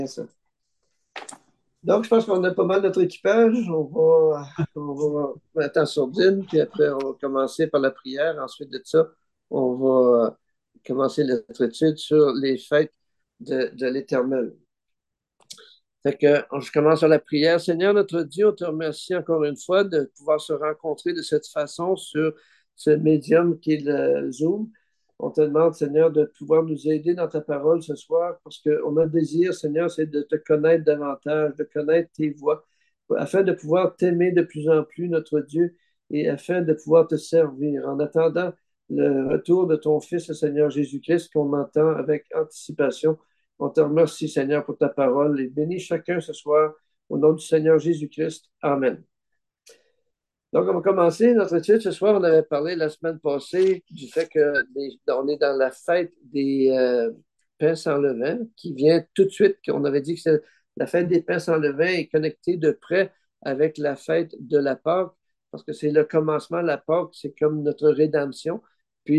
Ça. Donc, je pense qu'on a pas mal notre équipage. On va mettre en sourdine, puis après, on va commencer par la prière. Ensuite de ça, on va commencer notre étude sur les fêtes de l'Éternel. Fait que je commence par la prière. Seigneur notre Dieu, on te remercie encore une fois de pouvoir se rencontrer de cette façon sur ce médium qui est le Zoom. On te demande, Seigneur, de pouvoir nous aider dans ta parole ce soir parce qu'on a le désir, Seigneur, c'est de te connaître davantage, de connaître tes voies, afin de pouvoir t'aimer de plus en plus, notre Dieu, et afin de pouvoir te servir. En attendant le retour de ton Fils, le Seigneur Jésus-Christ, qu'on entend avec anticipation. On te remercie, Seigneur, pour ta parole et bénis chacun ce soir au nom du Seigneur Jésus-Christ. Amen. Donc, on va commencer notre étude. Ce soir, on avait parlé la semaine passée du fait qu'on est dans la fête des pains sans levain qui vient tout de suite. On avait dit que la fête des pains sans levain est connectée de près avec la fête de la Pâque parce que c'est le commencement. La Pâque, c'est comme notre rédemption. Puis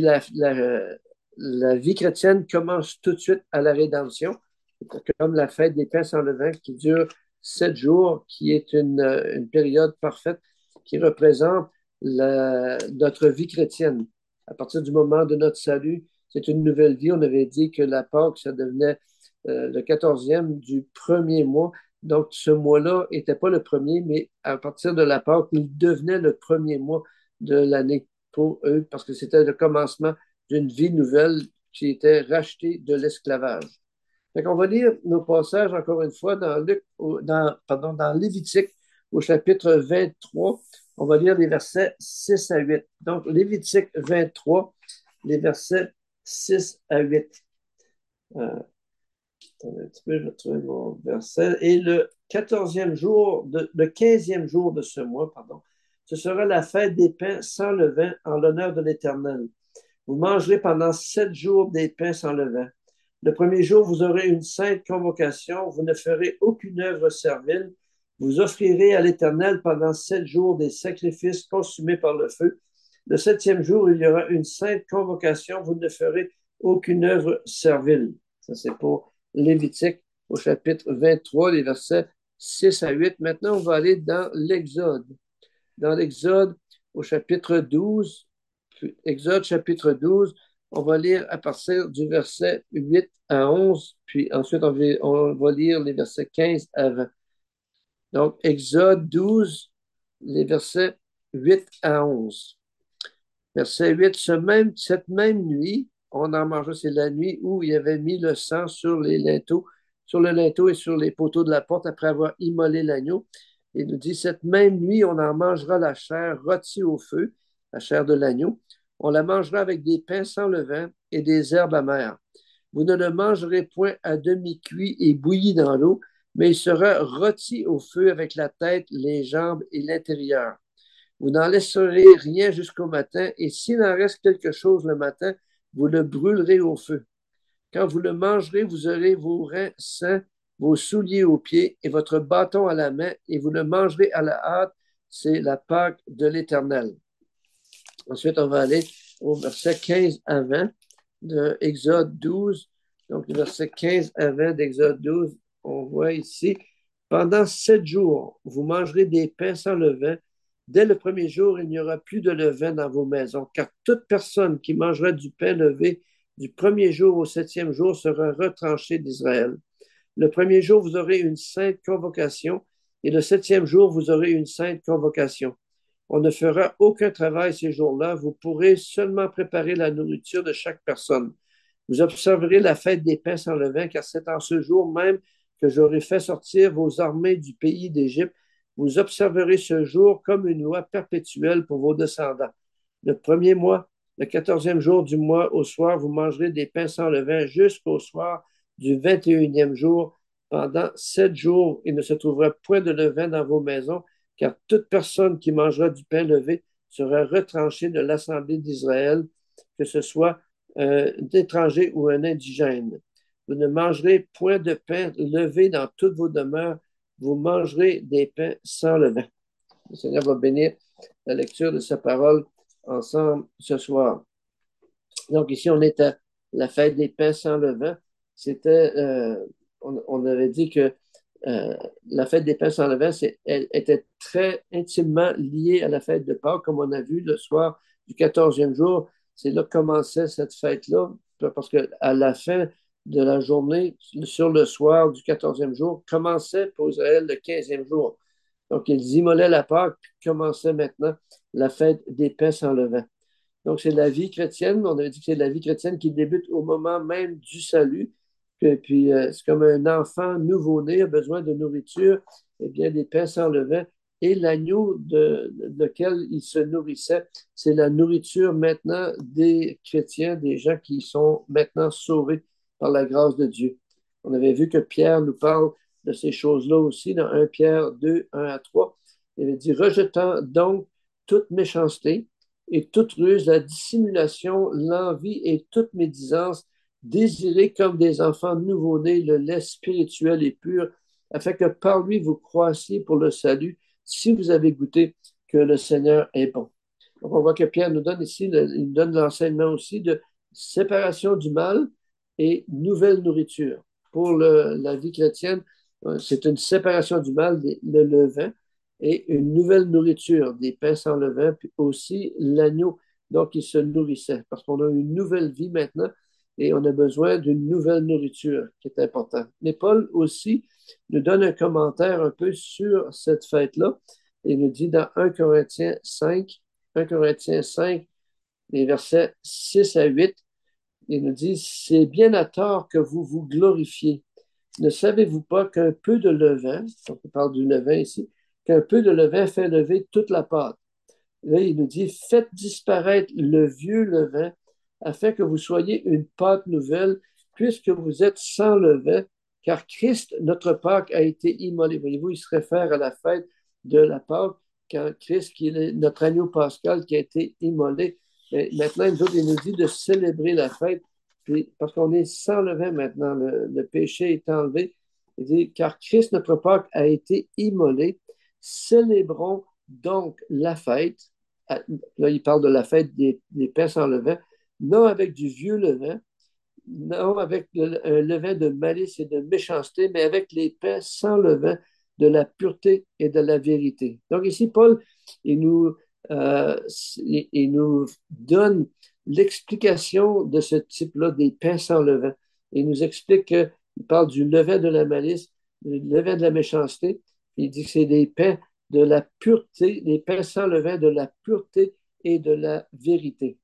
la vie chrétienne commence tout de suite à la rédemption, comme la fête des pains sans levain qui dure 7 jours, qui est une période parfaite qui représente notre vie chrétienne. À partir du moment de notre salut, c'est une nouvelle vie. On avait dit que la Pâque, ça devenait le 14e du premier mois. Donc, ce mois-là n'était pas le premier, mais à partir de la Pâque, il devenait le premier mois de l'année pour eux, parce que c'était le commencement d'une vie nouvelle qui était rachetée de l'esclavage. Fait qu'on va lire nos passages encore une fois dans Lévitique au chapitre 23. On va lire les versets 6 à 8. Donc, Lévitique 23, les versets 6 à 8. Attends un petit peu, je vais trouver mon verset. Et le 14e jour, le 15e jour de ce mois, pardon, ce sera la fête des pains sans levain en l'honneur de l'Éternel. Vous mangerez pendant 7 jours des pains sans levain. Le premier jour, vous aurez une sainte convocation. Vous ne ferez aucune œuvre servile. Vous offrirez à l'Éternel pendant 7 jours des sacrifices consumés par le feu. Le 7e jour, il y aura une sainte convocation. Vous ne ferez aucune œuvre servile. Ça, c'est pour Lévitique au chapitre 23, les versets 6 à 8. Maintenant, on va aller dans l'Exode. Dans l'Exode au chapitre 12, Exode chapitre 12, on va lire à partir du verset 8 à 11, puis ensuite on va lire les versets 15 à 20. Donc, Exode 12, les versets 8 à 11. Verset 8, cette même nuit, on en mangea, c'est la nuit où il avait mis le sang sur les linteaux, sur le linteau et sur les poteaux de la porte après avoir immolé l'agneau. Il nous dit, cette même nuit, on en mangera la chair rôtie au feu, la chair de l'agneau. On la mangera avec des pains sans levain et des herbes amères. Vous ne le mangerez point à demi-cuit et bouilli dans l'eau, mais il sera rôti au feu avec la tête, les jambes et l'intérieur. Vous n'en laisserez rien jusqu'au matin, et s'il en reste quelque chose le matin, vous le brûlerez au feu. Quand vous le mangerez, vous aurez vos reins sains, vos souliers aux pieds et votre bâton à la main, et vous le mangerez à la hâte. C'est la Pâque de l'Éternel. Ensuite, on va aller au verset 15 à 20 de Exode 12. Donc, le verset 15 à 20 d'Exode 12, on voit ici, pendant 7 jours, vous mangerez des pains sans levain. Dès le premier jour, il n'y aura plus de levain dans vos maisons, car toute personne qui mangera du pain levé du premier jour au 7e jour sera retranchée d'Israël. Le premier jour, vous aurez une sainte convocation, et le 7e jour, vous aurez une sainte convocation. On ne fera aucun travail ces jours-là. Vous pourrez seulement préparer la nourriture de chaque personne. Vous observerez la fête des pains sans levain, car c'est en ce jour même que j'aurai fait sortir vos armées du pays d'Égypte. Vous observerez ce jour comme une loi perpétuelle pour vos descendants. Le premier mois, le 14e jour du mois, au soir, vous mangerez des pains sans levain jusqu'au soir du 21e jour. Pendant 7 jours, il ne se trouvera point de levain dans vos maisons, car toute personne qui mangera du pain levé sera retranchée de l'Assemblée d'Israël, que ce soit un étranger ou un indigène. Vous ne mangerez point de pain levé dans toutes vos demeures, vous mangerez des pains sans levain. Le Seigneur va bénir la lecture de sa parole ensemble ce soir. Donc ici, on est à la fête des pains sans levain. C'était on avait dit que la fête des pains sans levain, elle était très intimement liée à la fête de Pâques, comme on a vu le soir du 14e jour. C'est là que commençait cette fête-là, parce qu'à la fin de la journée, sur le soir du 14e jour, commençait pour Israël le 15e jour. Donc, ils immolaient la Pâque, puis commençait maintenant la fête des pains sans levain. Donc, c'est la vie chrétienne. On avait dit que c'est la vie chrétienne qui débute au moment même du salut. Puis, c'est comme un enfant nouveau-né a besoin de nourriture, eh bien, des pains sans levain. Et l'agneau de lequel il se nourrissait, c'est la nourriture maintenant des chrétiens, des gens qui sont maintenant sauvés par la grâce de Dieu. On avait vu que Pierre nous parle de ces choses-là aussi dans 1 Pierre 2, 1 à 3. Il avait dit, rejetant donc toute méchanceté, et toute ruse, la dissimulation, l'envie et toute médisance, désirez comme des enfants nouveau-nés le lait spirituel et pur, afin que par lui vous croissiez pour le salut, si vous avez goûté que le Seigneur est bon. Donc on voit que Pierre nous donne ici, il nous donne l'enseignement aussi de séparation du mal et nouvelle nourriture. Pour la vie chrétienne, c'est une séparation du mal, le levain, et une nouvelle nourriture, des pains sans levain, puis aussi l'agneau. Donc, il se nourrissait parce qu'on a une nouvelle vie maintenant et on a besoin d'une nouvelle nourriture qui est importante. Mais Paul aussi nous donne un commentaire un peu sur cette fête-là. Il nous dit dans 1 Corinthiens 5, 1 Corinthiens 5, les versets 6 à 8, il nous dit, c'est bien à tort que vous vous glorifiez. Ne savez-vous pas qu'un peu de levain, on parle du levain ici, qu'un peu de levain fait lever toute la pâte. Là, il nous dit, faites disparaître le vieux levain afin que vous soyez une pâte nouvelle, puisque vous êtes sans levain, car Christ, notre Pâque, a été immolé. Voyez-vous, il se réfère à la fête de la Pâque, quand Christ, qui est notre agneau pascal, qui a été immolé. Et maintenant, il nous dit de célébrer la fête, puis, parce qu'on est sans levain maintenant, le péché est enlevé. Il dit, car Christ, notre Pâque, a été immolé. Célébrons donc la fête. Là, il parle de la fête des pains sans levain, non avec du vieux levain, non avec un levain de malice et de méchanceté, mais avec les pains sans levain de la pureté et de la vérité. Donc ici, Paul, il nous, euh, il nous donne l'explication de ce type-là des pains sans levain. Il nous explique qu'il parle du levain de la malice, du levain de la méchanceté. Il dit que c'est des pains de la pureté, des pains sans levain de la pureté et de la vérité.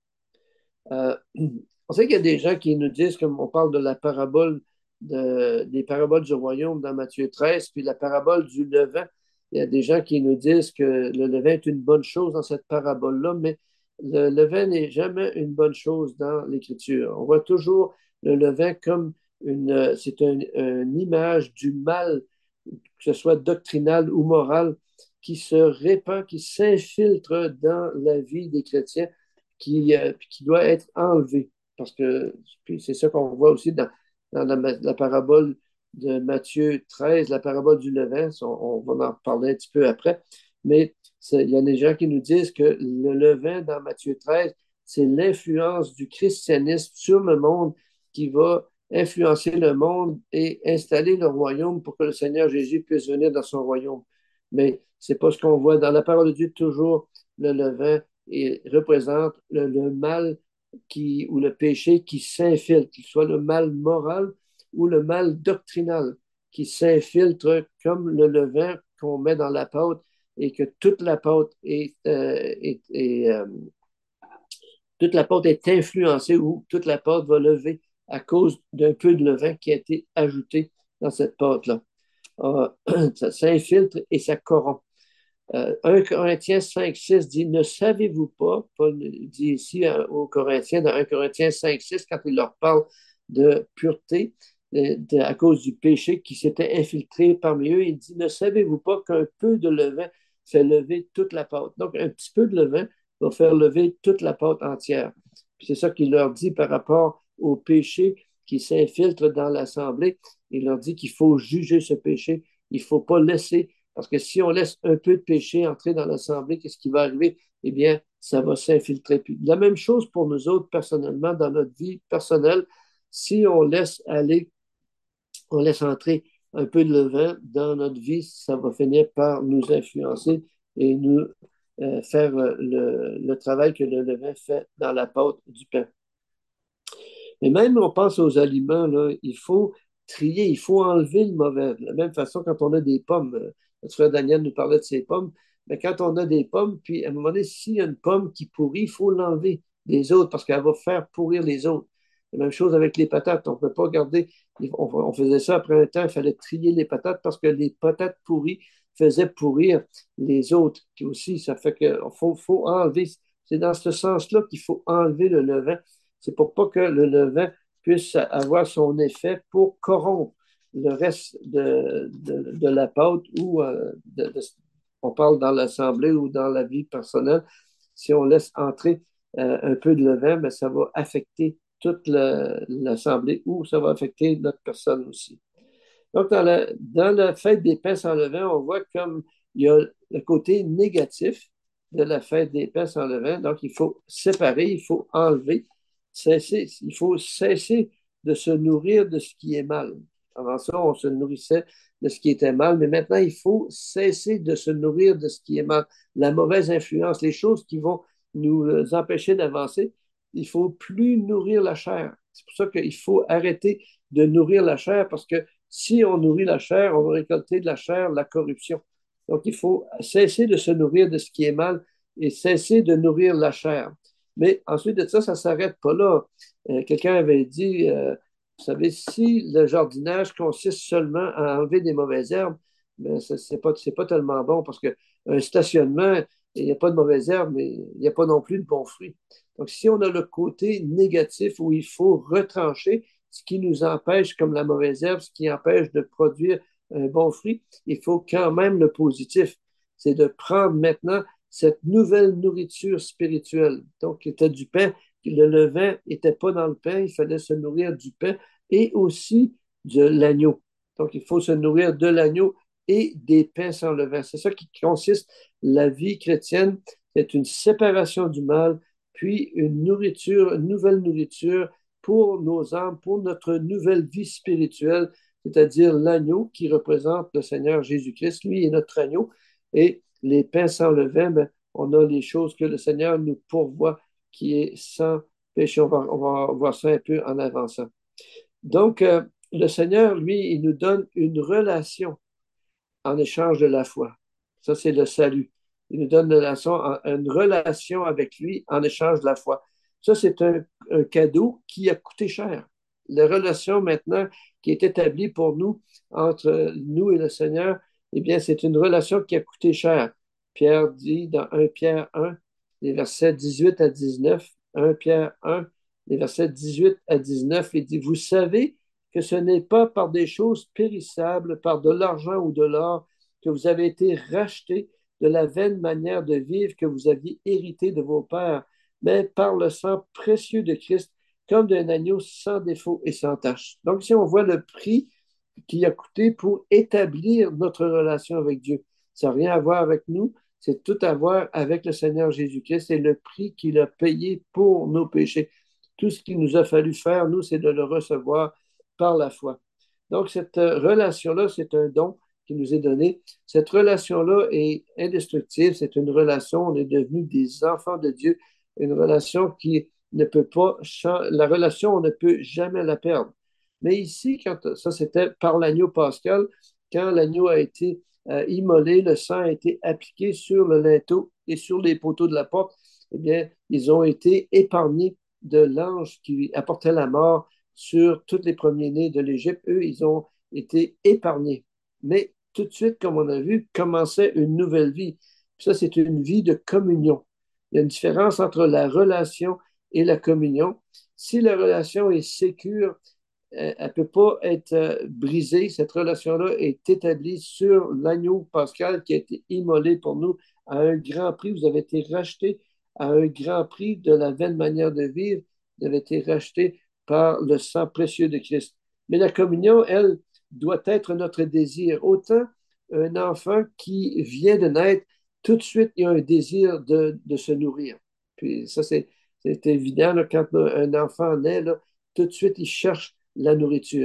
On sait qu'il y a des gens qui nous disent, comme on parle de la parabole, des paraboles du royaume dans Matthieu 13, puis la parabole du levain, il y a des gens qui nous disent que le levain est une bonne chose dans cette parabole-là, mais le levain n'est jamais une bonne chose dans l'Écriture. On voit toujours le levain comme une image du mal, que ce soit doctrinal ou moral, qui se répand, qui s'infiltre dans la vie des chrétiens, qui doit être enlevé. Parce que c'est ça qu'on voit aussi dans la parabole de Matthieu 13, la parabole du levain. On va en parler un petit peu après. Mais il y a des gens qui nous disent que le levain dans Matthieu 13, c'est l'influence du christianisme sur le monde qui va influencer le monde et installer le royaume pour que le Seigneur Jésus puisse venir dans son royaume. Mais c'est pas ce qu'on voit dans la parole de Dieu, toujours le levain et représente le mal ou le péché qui s'infiltre, qu'il soit le mal moral ou le mal doctrinal qui s'infiltre comme le levain qu'on met dans la pâte et que toute la pâte toute la pâte est influencée ou toute la pâte va lever à cause d'un peu de levain qui a été ajouté dans cette pâte-là. Ça s'infiltre et ça corrompt. 1 Corinthiens 5, 6 dit, ne savez-vous pas, Paul dit ici aux Corinthiens, dans 1 Corinthiens 5, 6, quand il leur parle de pureté, à cause du péché qui s'était infiltré parmi eux, il dit, ne savez-vous pas qu'un peu de levain fait lever toute la pâte? Donc, un petit peu de levain va faire lever toute la pâte entière. C'est ça qu'il leur dit par rapport au péché qui s'infiltre dans l'assemblée. Il leur dit qu'il faut juger ce péché. Il ne faut pas laisser, parce que si on laisse un peu de péché entrer dans l'assemblée, qu'est-ce qui va arriver? Eh bien, ça va s'infiltrer. Puis, la même chose pour nous autres personnellement, dans notre vie personnelle, si on laisse aller on laisse entrer un peu de levain dans notre vie, ça va finir par nous influencer et nous faire le travail que le levain fait dans la pâte du pain. Mais même on pense aux aliments, là, il faut trier, il faut enlever le mauvais. De la même façon, quand on a des pommes, notre frère Daniel nous parlait de ses pommes, mais quand on a des pommes, puis à un moment donné, s'il y a une pomme qui pourrit, il faut l'enlever des autres parce qu'elle va faire pourrir les autres. La même chose avec les patates. On ne peut pas garder. On faisait ça après un temps, il fallait trier les patates parce que les patates pourries faisaient pourrir les autres qui aussi. Ça fait qu'il faut enlever. C'est dans ce sens-là qu'il faut enlever le levain. C'est pour pas que le levain puisse avoir son effet pour corrompre le reste de la pâte ou on parle dans l'assemblée ou dans la vie personnelle. Si on laisse entrer un peu de levain, ben, ça va affecter toute l'assemblée ou ça va affecter notre personne aussi. Donc, dans la fête des pains sans levain, on voit comme il y a le côté négatif de la fête des pains sans levain. Donc, il faut séparer, il faut enlever, cesser, il faut cesser de se nourrir de ce qui est mal. Avant ça, on se nourrissait de ce qui était mal, mais maintenant, il faut cesser de se nourrir de ce qui est mal. La mauvaise influence, les choses qui vont nous empêcher d'avancer, il ne faut plus nourrir la chair. C'est pour ça qu'il faut arrêter de nourrir la chair parce que si on nourrit la chair, on va récolter de la chair, la corruption. Donc, il faut cesser de se nourrir de ce qui est mal et cesser de nourrir la chair. Mais ensuite de ça, ça ne s'arrête pas là. Quelqu'un avait dit, vous savez, si le jardinage consiste seulement à enlever des mauvaises herbes, ben, ce n'est pas tellement bon parce qu'un stationnement, il n'y a pas de mauvaises herbes, mais il n'y a pas non plus de bons fruits. Donc, si on a le côté négatif où il faut retrancher, ce qui nous empêche, comme la mauvaise herbe, ce qui empêche de produire un bon fruit, il faut quand même le positif. C'est de prendre maintenant cette nouvelle nourriture spirituelle. Donc, il était du pain, le levain n'était pas dans le pain, il fallait se nourrir du pain et aussi de l'agneau. Donc, il faut se nourrir de l'agneau et des pains sans levain. C'est ça qui consiste la vie chrétienne. C'est une séparation du mal, puis une nourriture, une nouvelle nourriture pour nos âmes, pour notre nouvelle vie spirituelle, c'est-à-dire l'agneau qui représente le Seigneur Jésus-Christ. Lui est notre agneau. Et les pains sans levain, ben, on a les choses que le Seigneur nous pourvoit, qui est sans péché. On va voir ça un peu en avançant. Donc, le Seigneur, lui, il nous donne une relation en échange de la foi. Ça, c'est le salut. Il nous donne une relation avec lui en échange de la foi. Ça, c'est un cadeau qui a coûté cher. La relation maintenant qui est établie pour nous entre nous et le Seigneur, eh bien, c'est une relation qui a coûté cher. Pierre dit dans 1 Pierre 1, les versets 18 à 19, 1 Pierre 1, les versets 18 à 19, il dit, vous savez que ce n'est pas par des choses périssables, par de l'argent ou de l'or, que vous avez été rachetés de la vaine manière de vivre que vous aviez hérité de vos pères, mais par le sang précieux de Christ, comme d'un agneau sans défaut et sans tache. Donc, si on voit le prix qui a coûté pour établir notre relation avec Dieu, ça n'a rien à voir avec nous, c'est tout à voir avec le Seigneur Jésus-Christ et le prix qu'il a payé pour nos péchés. Tout ce qu'il nous a fallu faire, nous, c'est de le recevoir par la foi. Donc, cette relation-là, c'est un don qui nous est donné. Cette relation-là est indestructible. C'est une relation, on est devenus des enfants de Dieu, une relation qui ne peut pas changer. La relation, on ne peut jamais la perdre. Mais ici, quand ça, c'était par l'agneau pascal, quand l'agneau a été immolé, le sang a été appliqué sur le linteau et sur les poteaux de la porte, eh bien, ils ont été épargnés de l'ange qui apportait la mort sur tous les premiers-nés de l'Égypte. Eux, ils ont été épargnés. Mais tout de suite, comme on a vu, commençait une nouvelle vie. Puis ça, c'est une vie de communion. Il y a une différence entre la relation et la communion. Si la relation est sécure, elle ne peut pas être brisée. Cette relation-là est établie sur l'agneau pascal qui a été immolé pour nous à un grand prix. Vous avez été racheté à un grand prix de la vaine manière de vivre. Vous avez été racheté par le sang précieux de Christ. Mais la communion, elle, doit être notre désir. Autant un enfant qui vient de naître, tout de suite, il y a un désir de se nourrir. Puis ça, c'est évident, là, quand un enfant naît, là, tout de suite, il cherche la nourriture.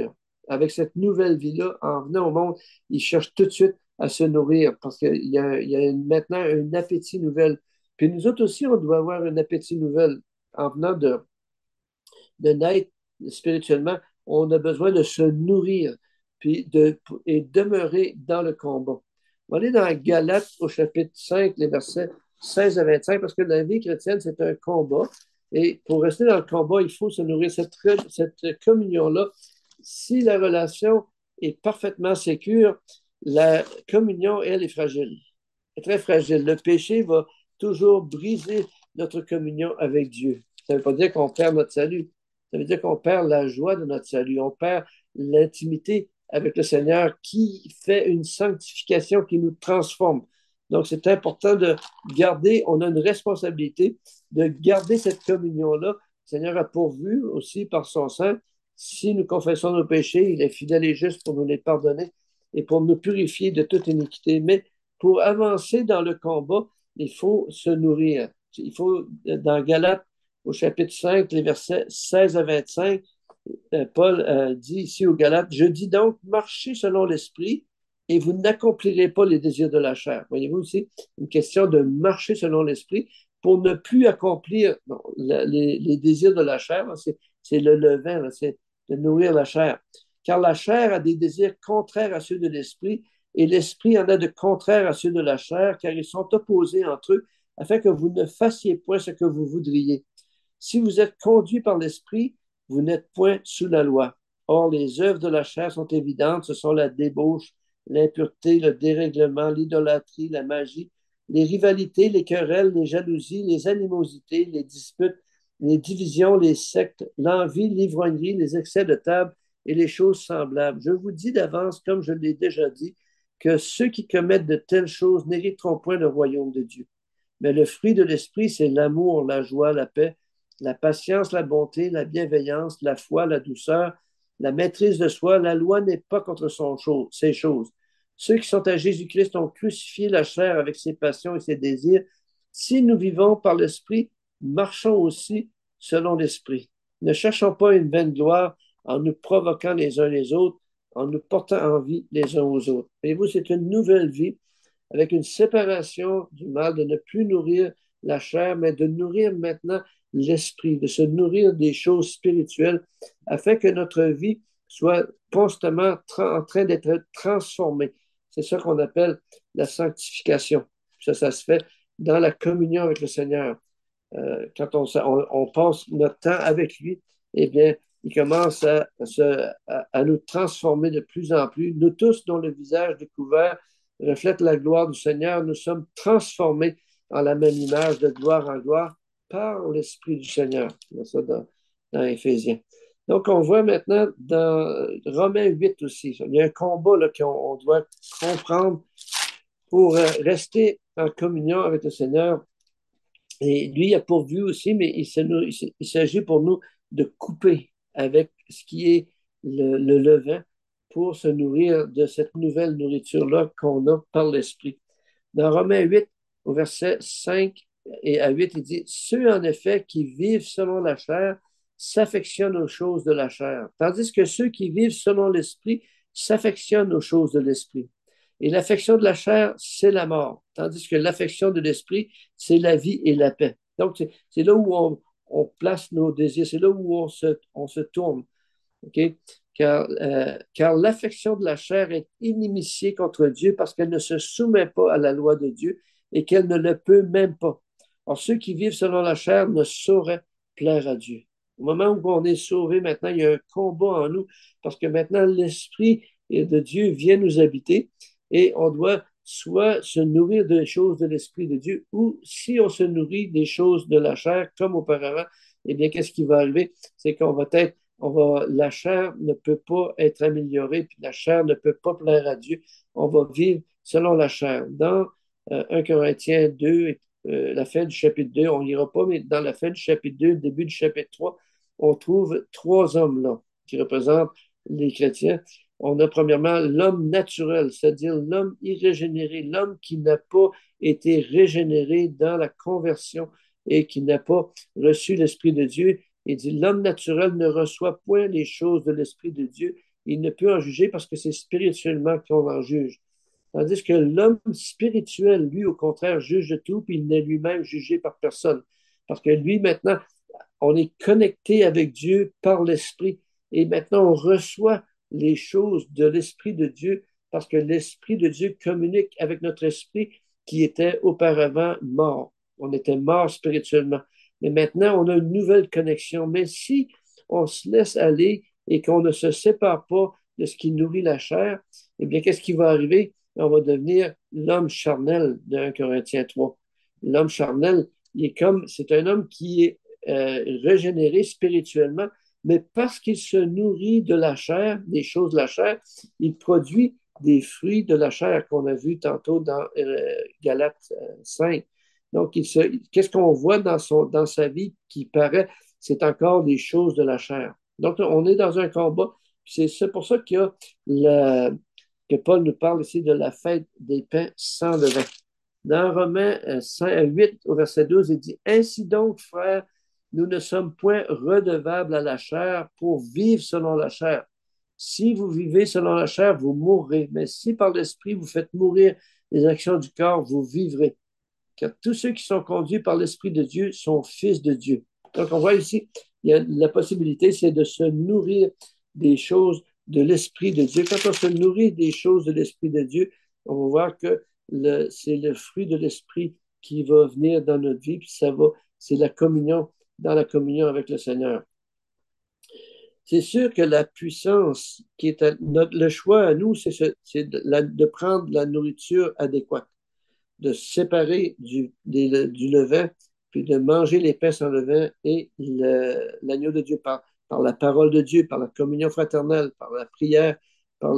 avec cette nouvelle vie-là, en venant au monde, ils cherchent tout de suite à se nourrir parce qu'il y a maintenant un appétit nouvel. Puis nous autres aussi, on doit avoir un appétit nouvel en venant de naître spirituellement. On a besoin de se nourrir et demeurer dans le combat. On va aller dans Galates au chapitre 5, les versets 16 à 25, parce que la vie chrétienne, c'est un combat. Et pour rester dans le combat, il faut se nourrir cette communion-là. Si la relation est parfaitement sécure, la communion, elle, est fragile. Elle est très fragile. Le péché va toujours briser notre communion avec Dieu. Ça ne veut pas dire qu'on perd notre salut. Ça veut dire qu'on perd la joie de notre salut. On perd l'intimité avec le Seigneur qui fait une sanctification qui nous transforme. Donc, c'est important de garder, on a une responsabilité de garder cette communion-là. Le Seigneur a pourvu aussi par son sang. Si nous confessons nos péchés, il est fidèle et juste pour nous les pardonner et pour nous purifier de toute iniquité. Mais pour avancer dans le combat, il faut se nourrir. Il faut, dans Galates, au chapitre 5, les versets 16 à 25, Paul dit ici aux Galates, je dis donc, marchez selon l'esprit et vous n'accomplirez pas les désirs de la chair. Voyez-vous aussi, une question de marcher selon l'esprit pour ne plus accomplir les désirs de la chair. C'est le levain, c'est de nourrir la chair. Car la chair a des désirs contraires à ceux de l'esprit et l'esprit en a de contraires à ceux de la chair, car ils sont opposés entre eux, afin que vous ne fassiez point ce que vous voudriez. Si vous êtes conduit par l'esprit, vous n'êtes point sous la loi. Or, les œuvres de la chair sont évidentes, ce sont la débauche, l'impureté, le dérèglement, l'idolâtrie, la magie, les rivalités, les querelles, les jalousies, les animosités, les disputes, les divisions, les sectes, l'envie, l'ivrognerie, les excès de table et les choses semblables. Je vous dis d'avance, comme je l'ai déjà dit, que ceux qui commettent de telles choses n'hériteront point le royaume de Dieu. Mais le fruit de l'esprit, c'est l'amour, la joie, la paix, la patience, la bonté, la bienveillance, la foi, la douceur, la maîtrise de soi. La loi n'est pas contre ces choses. Ceux qui sont à Jésus-Christ ont crucifié la chair avec ses passions et ses désirs. Si nous vivons par l'esprit, marchons aussi selon l'esprit. Ne cherchons pas une vaine gloire en nous provoquant les uns les autres, en nous portant envie les uns aux autres. Voyez-vous, c'est une nouvelle vie avec une séparation du mal, de ne plus nourrir la chair, mais de nourrir maintenant l'esprit, de se nourrir des choses spirituelles, afin que notre vie soit constamment en train d'être transformée. C'est ça qu'on appelle la sanctification. Ça se fait dans la communion avec le Seigneur. Quand on passe notre temps avec lui, eh bien, il commence à nous transformer de plus en plus. Nous tous, dont le visage découvert reflète la gloire du Seigneur, nous sommes transformés en la même image de gloire en gloire par l'Esprit du Seigneur. C'est ça dans Éphésiens. Donc, on voit maintenant dans Romains 8 aussi, il y a un combat là, qu'on doit comprendre pour rester en communion avec le Seigneur. Et lui, il a pourvu aussi, mais il s'agit pour nous de couper avec ce qui est le levain pour se nourrir de cette nouvelle nourriture-là qu'on a par l'Esprit. Dans Romains 8, au verset 5 et à 8, il dit, ceux en effet qui vivent selon la chair s'affectionnent aux choses de la chair, tandis que ceux qui vivent selon l'Esprit s'affectionnent aux choses de l'Esprit. Et l'affection de la chair, c'est la mort, tandis que l'affection de l'Esprit, c'est la vie et la paix. Donc, c'est là où on place nos désirs, c'est là où on se tourne. Okay? Car l'affection de la chair est inimitié contre Dieu parce qu'elle ne se soumet pas à la loi de Dieu et qu'elle ne le peut même pas. Or, ceux qui vivent selon la chair ne sauraient plaire à Dieu. Au moment où on est sauvé, maintenant, il y a un combat en nous parce que maintenant, l'Esprit de Dieu vient nous habiter et on doit soit se nourrir des choses de l'Esprit de Dieu ou si on se nourrit des choses de la chair comme auparavant, eh bien, qu'est-ce qui va arriver? C'est qu'on va être la chair ne peut pas être améliorée, puis la chair ne peut pas plaire à Dieu. On va vivre selon la chair. Dans 1 Corinthiens 2, la fin du chapitre 2, on n'ira pas, mais dans la fin du chapitre 2, début du chapitre 3, on trouve trois hommes là qui représentent les chrétiens. On a premièrement l'homme naturel, c'est-à-dire l'homme irrégénéré, l'homme qui n'a pas été régénéré dans la conversion et qui n'a pas reçu l'Esprit de Dieu. Il dit, l'homme naturel ne reçoit point les choses de l'Esprit de Dieu, il ne peut en juger parce que c'est spirituellement qu'on en juge. Tandis que l'homme spirituel, lui, au contraire, juge de tout, puis il n'est lui-même jugé par personne. Parce que lui, maintenant, on est connecté avec Dieu par l'Esprit. Et maintenant, on reçoit les choses de l'Esprit de Dieu parce que l'Esprit de Dieu communique avec notre esprit qui était auparavant mort. On était mort spirituellement. Mais maintenant, on a une nouvelle connexion. Mais si on se laisse aller et qu'on ne se sépare pas de ce qui nourrit la chair, eh bien, qu'est-ce qui va arriver? On va devenir l'homme charnel de 1 Corinthiens 3. L'homme charnel, c'est un homme qui est régénéré spirituellement, mais parce qu'il se nourrit de la chair, des choses de la chair, il produit des fruits de la chair qu'on a vu tantôt dans Galates 5. Donc, qu'est-ce qu'on voit dans sa vie qui paraît, c'est encore des choses de la chair. Donc, on est dans un combat. C'est pour ça que Paul nous parle ici de la fête des pains sans levain. Dans Romains 8, au verset 12, il dit, ainsi donc, frères, nous ne sommes point redevables à la chair pour vivre selon la chair. Si vous vivez selon la chair, vous mourrez. Mais si par l'Esprit vous faites mourir les actions du corps, vous vivrez. Car tous ceux qui sont conduits par l'Esprit de Dieu sont fils de Dieu. Donc, on voit ici, il y a la possibilité, c'est de se nourrir des choses de l'Esprit de Dieu. Quand on se nourrit des choses de l'Esprit de Dieu, on va voir que c'est le fruit de l'Esprit qui va venir dans notre vie, puis c'est la communion, dans la communion avec le Seigneur. C'est sûr que la puissance qui est le choix à nous, c'est de prendre la nourriture adéquate, de se séparer du levain, puis de manger les pains sans levain et l'agneau de Dieu par la parole de Dieu, par la communion fraternelle, par la prière, par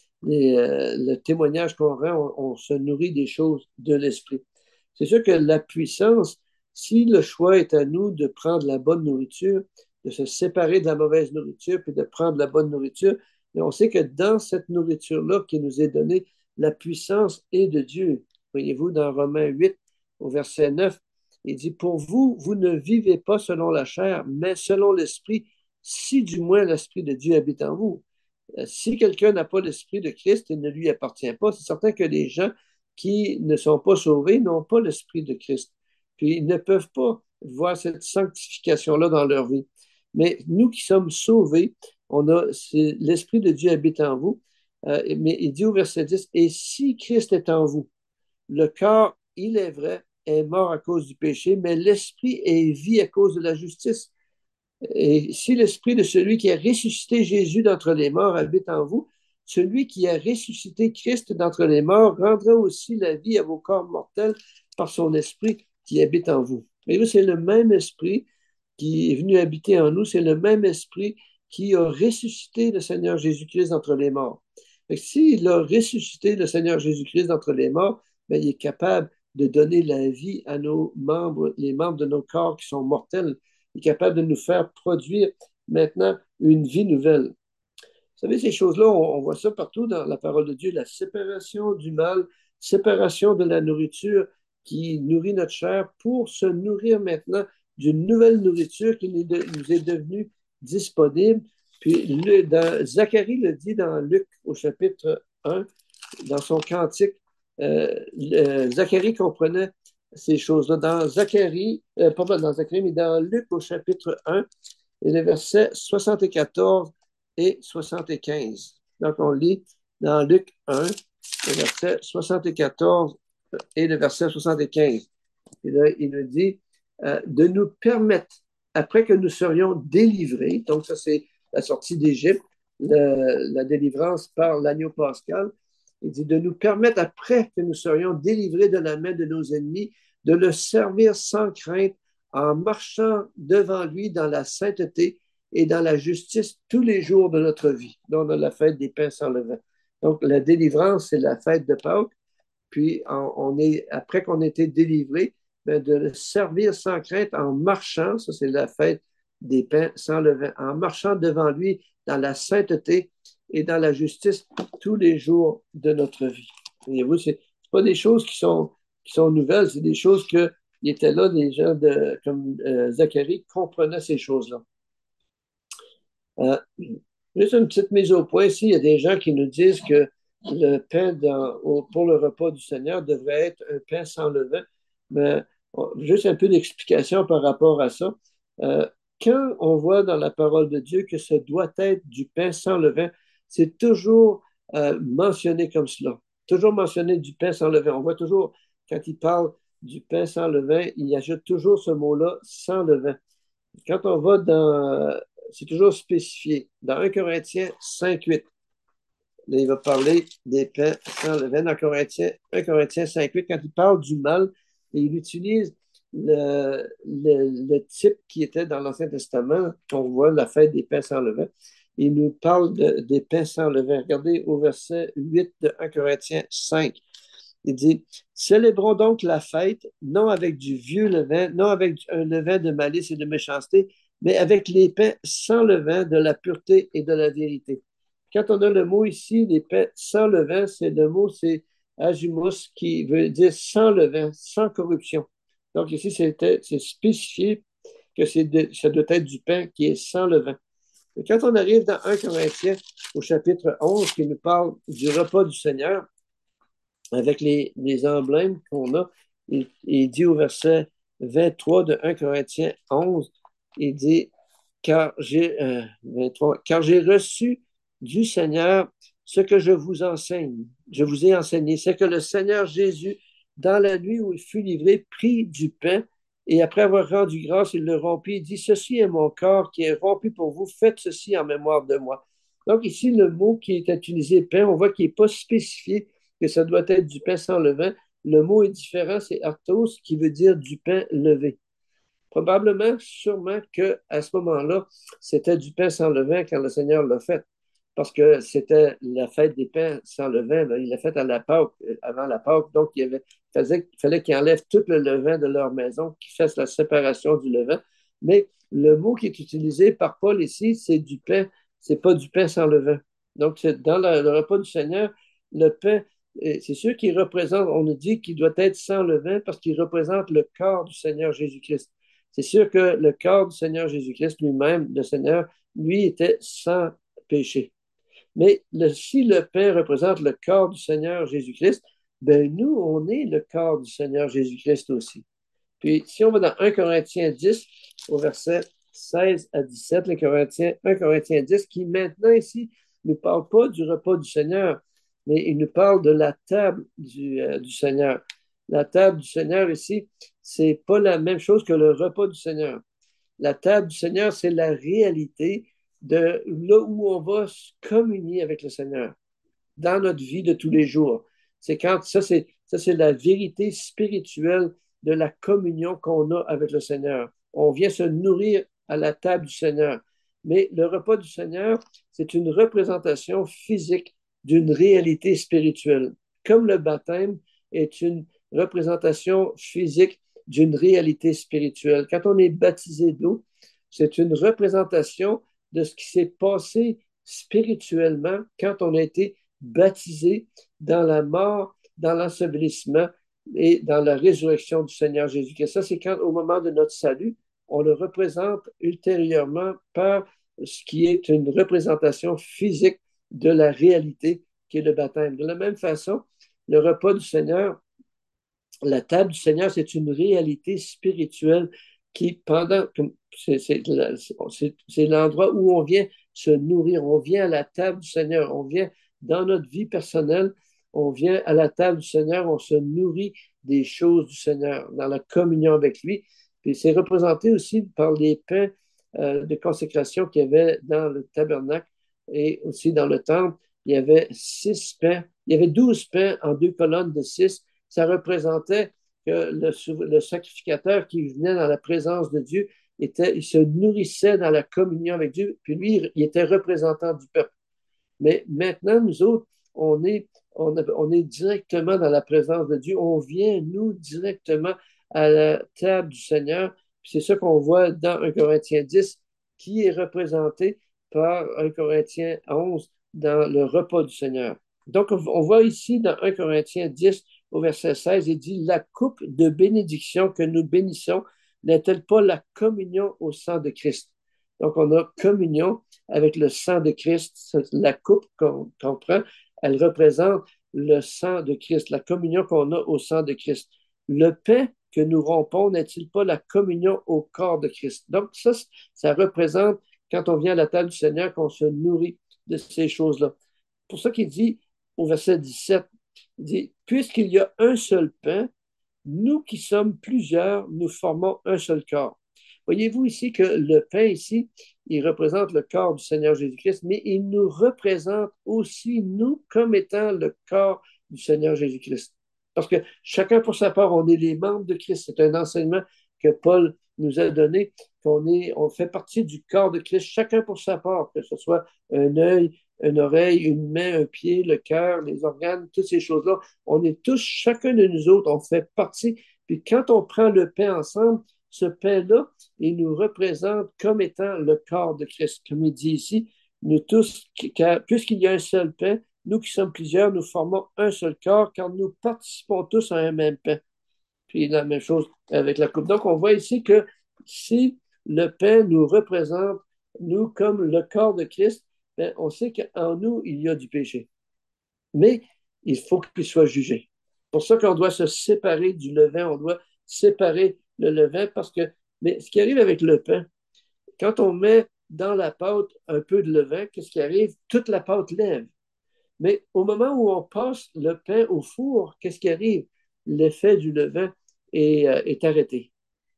le témoignage qu'on rend, on se nourrit des choses de l'esprit. C'est sûr que la puissance, si le choix est à nous de prendre la bonne nourriture, de se séparer de la mauvaise nourriture, puis de prendre la bonne nourriture, mais on sait que dans cette nourriture-là qui nous est donnée, la puissance est de Dieu. Voyez-vous, dans Romains 8, au verset 9, il dit, pour vous, vous ne vivez pas selon la chair, mais selon l'esprit, si du moins l'esprit de Dieu habite en vous. Si quelqu'un n'a pas l'esprit de Christ, il ne lui appartient pas. C'est certain que les gens qui ne sont pas sauvés n'ont pas l'esprit de Christ. Puis ils ne peuvent pas voir cette sanctification-là dans leur vie. Mais nous qui sommes sauvés, l'esprit de Dieu habite en vous. Mais il dit au verset 10, et si Christ est en vous, le corps, il est vrai, est mort à cause du péché, mais l'esprit est vie à cause de la justice. Et si l'esprit de celui qui a ressuscité Jésus d'entre les morts habite en vous, celui qui a ressuscité Christ d'entre les morts rendra aussi la vie à vos corps mortels par son esprit qui habite en vous. Et c'est le même esprit qui est venu habiter en nous, c'est le même esprit qui a ressuscité le Seigneur Jésus-Christ d'entre les morts. S'il a ressuscité le Seigneur Jésus-Christ d'entre les morts, bien, il est capable de donner la vie à nos membres, les membres de nos corps qui sont mortels. Il est capable de nous faire produire maintenant une vie nouvelle. Vous savez, ces choses-là, on voit ça partout dans la parole de Dieu, la séparation du mal, séparation de la nourriture qui nourrit notre chair pour se nourrir maintenant d'une nouvelle nourriture qui nous est devenue disponible. Puis Zacharie le dit dans Luc au chapitre 1, dans son cantique, Zacharie comprenait ces choses-là. Dans Zacharie, pas dans Zacharie, mais dans Luc au chapitre 1, et les versets 74 et 75. Donc, on lit dans Luc 1, le verset 74 et le verset 75. Et là, il nous dit de nous permettre, après que nous serions délivrés, donc ça c'est la sortie d'Égypte, la délivrance par l'agneau pascal, il dit de nous permettre, après que nous serions délivrés de la main de nos ennemis, de le servir sans crainte en marchant devant lui dans la sainteté et dans la justice tous les jours de notre vie. Donc, on a la fête des pains sans levain. Donc, la délivrance, c'est la fête de Pâques. Puis, après qu'on ait été délivré, ben, de le servir sans crainte en marchant, ça c'est la fête des pains sans levain, en marchant devant lui dans la sainteté et dans la justice tous les jours de notre vie. Voyez-vous, c'est pas des choses qui sont nouvelles, c'est des choses que il était là, des gens comme Zacharie comprenaient ces choses-là. Juste une petite mise au point ici. Il y a des gens qui nous disent que le pain pour le repas du Seigneur devrait être un pain sans levain. Mais juste un peu d'explication par rapport à ça. Euh, Quand on voit dans la parole de Dieu que ce doit être du pain sans levain, c'est toujours mentionné comme cela. Toujours mentionné du pain sans levain. On voit toujours, quand il parle du pain sans levain, il ajoute toujours ce mot-là, sans levain. Quand on va dans, c'est toujours spécifié. Dans 1 Corinthiens 5:8, là, il va parler des pains sans levain. Dans Corinthiens, 1 Corinthiens 5:8, quand il parle du mal, il utilise le type qui était dans l'Ancien Testament. On voit la fête des pains sans levain. Il nous parle des pains sans levain. Regardez au verset 8 de 1 Corinthiens 5. Il dit, célébrons donc la fête, non avec du vieux levain, non avec un levain de malice et de méchanceté, mais avec les pains sans levain de la pureté et de la vérité. Quand on a le mot ici, les pains sans levain, c'est le mot, c'est agumos, qui veut dire sans levain, sans corruption. Donc ici, c'est spécifié que ça doit être du pain qui est sans levain. Et quand on arrive dans 1 Corinthiens, au chapitre 11, qui nous parle du repas du Seigneur, avec les emblèmes qu'on a, il dit au verset 23 de 1 Corinthiens 11, il dit, car j'ai reçu du Seigneur ce que je vous enseigne, je vous ai enseigné, c'est que le Seigneur Jésus, dans la nuit où il fut livré, prit du pain et après avoir rendu grâce, il le rompit, il dit, ceci est mon corps qui est rompu pour vous, faites ceci en mémoire de moi. Donc ici, le mot qui est utilisé, pain, on voit qu'il n'est pas spécifié que ça doit être du pain sans levain. Le mot est différent, c'est artos, qui veut dire du pain levé. Probablement, sûrement qu'à ce moment-là, c'était du pain sans levain quand le Seigneur l'a fait. Parce que c'était la fête des pains sans levain. Là. Il l'a fait à la Pâque, avant la Pâque. Donc, fallait qu'ils enlèvent tout le levain de leur maison, qu'ils fassent la séparation du levain. Mais le mot qui est utilisé par Paul ici, c'est du pain. C'est pas du pain sans levain. Donc, dans le repas du Seigneur, le pain, c'est sûr qu'il représente, on nous dit qu'il doit être sans levain parce qu'il représente le corps du Seigneur Jésus-Christ. C'est sûr que le corps du Seigneur Jésus-Christ lui-même, le Seigneur, lui, était sans péché. Mais si le pain représente le corps du Seigneur Jésus-Christ, ben nous, on est le corps du Seigneur Jésus-Christ aussi. Puis, si on va dans 1 Corinthiens 10, au verset 16 à 17, les Corinthiens, 1 Corinthiens 10, qui maintenant ici ne parle pas du repas du Seigneur, mais il nous parle de la table du Seigneur. La table du Seigneur ici, c'est pas la même chose que le repas du Seigneur. La table du Seigneur, c'est la réalité de là où on va se communier avec le Seigneur dans notre vie de tous les jours. C'est quand ça c'est la vérité spirituelle de la communion qu'on a avec le Seigneur. On vient se nourrir à la table du Seigneur. Mais le repas du Seigneur, c'est une représentation physique d'une réalité spirituelle. Comme le baptême est une représentation physique d'une réalité spirituelle. Quand on est baptisé d'eau, c'est une représentation de ce qui s'est passé spirituellement quand on a été baptisé dans la mort, dans l'ensevelissement et dans la résurrection du Seigneur Jésus-Christ. Ça, c'est quand, au moment de notre salut, on le représente ultérieurement par ce qui est une représentation physique de la réalité qui est le baptême. De la même façon, le repas du Seigneur, la table du Seigneur, c'est une réalité spirituelle qui, c'est l'endroit où on vient se nourrir, on vient à la table du Seigneur, on vient dans notre vie personnelle, on vient à la table du Seigneur, on se nourrit des choses du Seigneur, dans la communion avec lui. Puis c'est représenté aussi par les pains de consécration qu'il y avait dans le tabernacle et aussi dans le temple. Il y avait 6 pains, il y avait 12 pains en 2 colonnes de 6. Ça représentait que le sacrificateur qui venait dans la présence de Dieu, il se nourrissait dans la communion avec Dieu, puis lui, il était représentant du peuple. Mais maintenant, nous autres, on est directement dans la présence de Dieu. On vient, nous, directement à la table du Seigneur. C'est ça qu'on voit dans 1 Corinthiens 10, qui est représenté par 1 Corinthiens 11 dans le repas du Seigneur. Donc, on voit ici dans 1 Corinthiens 10, au verset 16, il dit, la coupe de bénédiction que nous bénissons n'est-elle pas la communion au sang de Christ? Donc, on a communion avec le sang de Christ. La coupe qu'on prend, elle représente le sang de Christ, la communion qu'on a au sang de Christ. Le pain que nous rompons n'est-il pas la communion au corps de Christ? Donc, ça représente, quand on vient à la table du Seigneur, qu'on se nourrit de ces choses-là. Pour ça qu'il dit au verset 17, il dit, puisqu'il y a un seul pain, nous qui sommes plusieurs, nous formons un seul corps. Voyez-vous ici que le pain ici, il représente le corps du Seigneur Jésus-Christ, mais il nous représente aussi, nous, comme étant le corps du Seigneur Jésus-Christ. Parce que chacun pour sa part, on est les membres de Christ. C'est un enseignement que Paul nous a donné, on fait partie du corps de Christ, chacun pour sa part, que ce soit un œil, une oreille, une main, un pied, le cœur, les organes, toutes ces choses-là. On est tous, chacun de nous autres, on fait partie. Puis quand on prend le pain ensemble, ce pain-là, il nous représente comme étant le corps de Christ. Comme il dit ici, nous tous, puisqu'il y a un seul pain, nous qui sommes plusieurs, nous formons un seul corps car nous participons tous à un même pain. Puis la même chose avec la coupe. Donc, on voit ici que si le pain nous représente, nous, comme le corps de Christ, ben, on sait qu'en nous, il y a du péché. Mais il faut qu'il soit jugé. C'est pour ça qu'on doit se séparer du levain, on doit séparer le levain parce que, mais ce qui arrive avec le pain, quand on met dans la pâte un peu de levain, qu'est-ce qui arrive? Toute la pâte lève. Mais au moment où on passe le pain au four, qu'est-ce qui arrive? L'effet du levain est arrêté.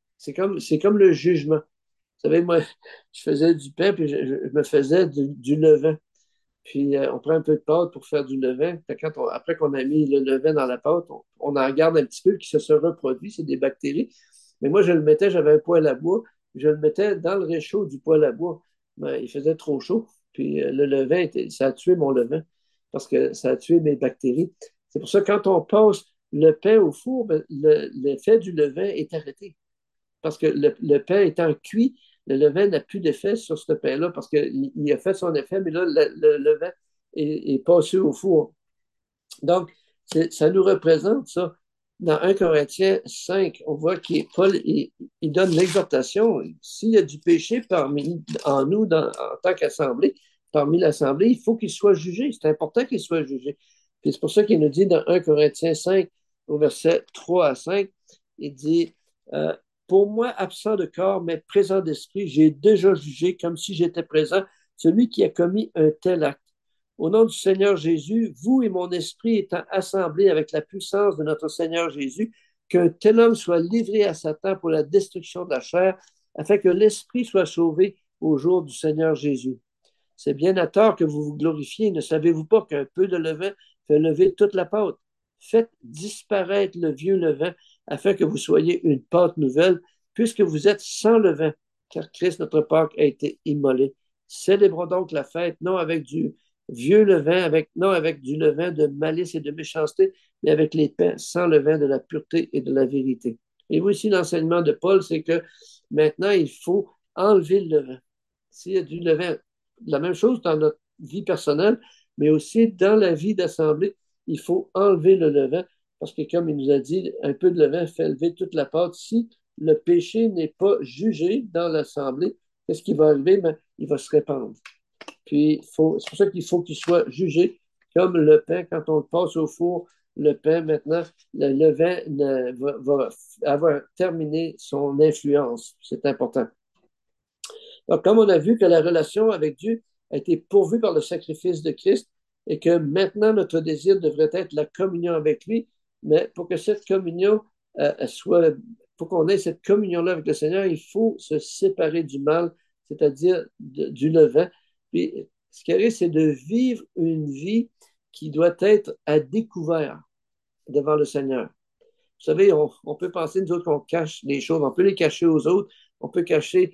C'est comme le jugement. Vous savez, moi, je faisais du pain, puis je me faisais du levain. Puis on prend un peu de pâte pour faire du levain. Après qu'on a mis le levain dans la pâte, on en garde un petit peu qui se reproduit, c'est des bactéries. Mais moi, je le mettais, j'avais un poêle à bois, je le mettais dans le réchaud du poêle à bois. Mais il faisait trop chaud. Puis le levain, ça a tué mon levain parce que ça a tué mes bactéries. C'est pour ça que quand on passe le pain au four, ben, l'effet du levain est arrêté. Parce que le pain étant cuit, le levain n'a plus d'effet sur ce pain-là parce qu'il a fait son effet, mais là, le levain est passé au four. Donc, ça nous représente ça. Dans 1 Corinthiens 5, on voit que Paul il donne l'exhortation. S'il y a du péché en nous, en tant qu'assemblée, parmi l'assemblée, il faut qu'il soit jugé. C'est important qu'il soit jugé. Puis c'est pour ça qu'il nous dit dans 1 Corinthiens 5, au verset 3 à 5, il dit pour moi, absent de corps, mais présent d'esprit, j'ai déjà jugé comme si j'étais présent celui qui a commis un tel acte. Au nom du Seigneur Jésus, vous et mon esprit étant assemblés avec la puissance de notre Seigneur Jésus, qu'un tel homme soit livré à Satan pour la destruction de la chair, afin que l'esprit soit sauvé au jour du Seigneur Jésus. C'est bien à tort que vous vous glorifiez. Ne savez-vous pas qu'un peu de levain fait lever toute la pâte? Faites disparaître le vieux levain afin que vous soyez une pâte nouvelle, puisque vous êtes sans levain, car Christ, notre Pâque, a été immolé. Célébrons donc la fête, non avec du vieux levain, non avec du levain de malice et de méchanceté, mais avec les pains sans levain de la pureté et de la vérité. Et vous ici, l'enseignement de Paul, c'est que maintenant, il faut enlever le levain. S'il y a du levain, la même chose dans notre vie personnelle, mais aussi dans la vie d'assemblée, il faut enlever le levain parce que, comme il nous a dit, un peu de levain fait lever toute la pâte. Si le péché n'est pas jugé dans l'assemblée, qu'est-ce qui va arriver? Ben, il va se répandre. Puis, c'est pour ça qu'il faut qu'il soit jugé comme le pain. Quand on le passe au four, le pain, maintenant, le levain va avoir terminé son influence. C'est important. Donc, comme on a vu que la relation avec Dieu a été pourvue par le sacrifice de Christ et que maintenant notre désir devrait être la communion avec lui, mais pour que cette communion pour qu'on ait cette communion-là avec le Seigneur, il faut se séparer du mal, c'est-à-dire du levain. Puis, ce qui arrive, c'est de vivre une vie qui doit être à découvert devant le Seigneur. Vous savez, on peut penser, nous autres, qu'on cache les choses, on peut les cacher aux autres, on peut cacher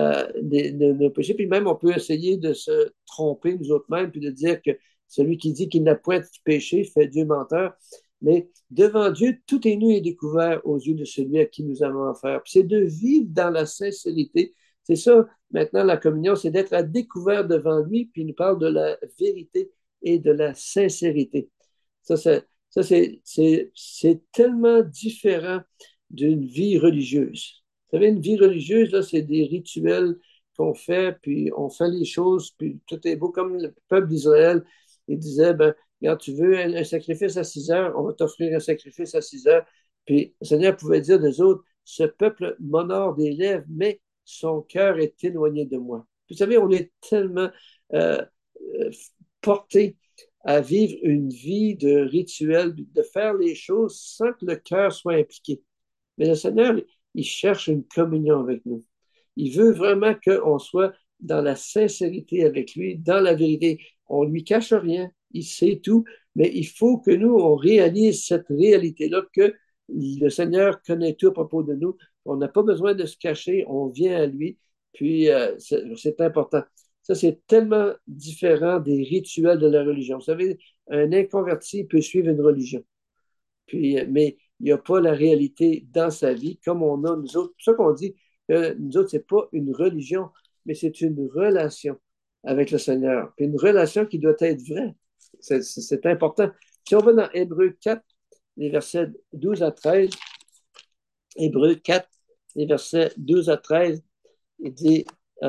nos péchés, puis même on peut essayer de se tromper nous autres mêmes, puis de dire que celui qui dit qu'il n'a point de péché fait Dieu menteur. Mais devant Dieu, tout est nu et découvert aux yeux de celui à qui nous avons affaire. Puis c'est de vivre dans la sincérité. C'est ça, maintenant, la communion, c'est d'être à découvert devant lui, puis il nous parle de la vérité et de la sincérité. Ça, c'est tellement différent d'une vie religieuse. Vous savez, une vie religieuse, là, c'est des rituels qu'on fait, puis on fait les choses, puis tout est beau. Comme le peuple d'Israël, il disait, ben, regarde, tu veux un sacrifice à 6 heures, on va t'offrir un sacrifice à 6 heures. Puis le Seigneur pouvait dire des autres, ce peuple m'honore des lèvres, mais son cœur est éloigné de moi. Vous savez, on est tellement euh, euh, porté à vivre une vie de rituel, de faire les choses sans que le cœur soit impliqué. Mais le Seigneur, il cherche une communion avec nous. Il veut vraiment qu'on soit dans la sincérité avec lui, dans la vérité. On ne lui cache rien, il sait tout, mais il faut que nous, on réalise cette réalité-là, que le Seigneur connaît tout à propos de nous. On n'a pas besoin de se cacher, on vient à lui, puis c'est important. Ça, c'est tellement différent des rituels de la religion. Vous savez, un inconverti peut suivre une religion. Puis, mais il n'y a pas la réalité dans sa vie comme on a nous autres. C'est pour ça qu'on dit que nous autres, ce n'est pas une religion, mais c'est une relation avec le Seigneur. Puis une relation qui doit être vraie. C'est important. Si on va dans Hébreux 4, les versets 12 à 13, Hébreux 4, les versets 12 à 13, il dit,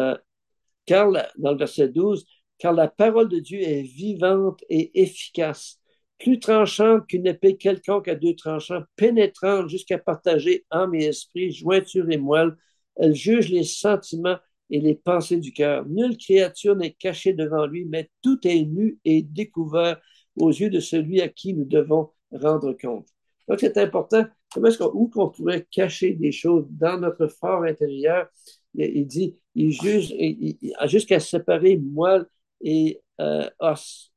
dans le verset 12, car la parole de Dieu est vivante et efficace, plus tranchante qu'une épée quelconque à deux tranchants, pénétrante jusqu'à partager âme et esprit, jointure et moelle. Elle juge les sentiments et les pensées du cœur. Nulle créature n'est cachée devant lui, mais tout est nu et découvert aux yeux de celui à qui nous devons rendre compte. Donc, c'est important. Où qu'on pourrait cacher des choses dans notre fort intérieur? Il dit, il juge jusqu'à séparer moelle et os,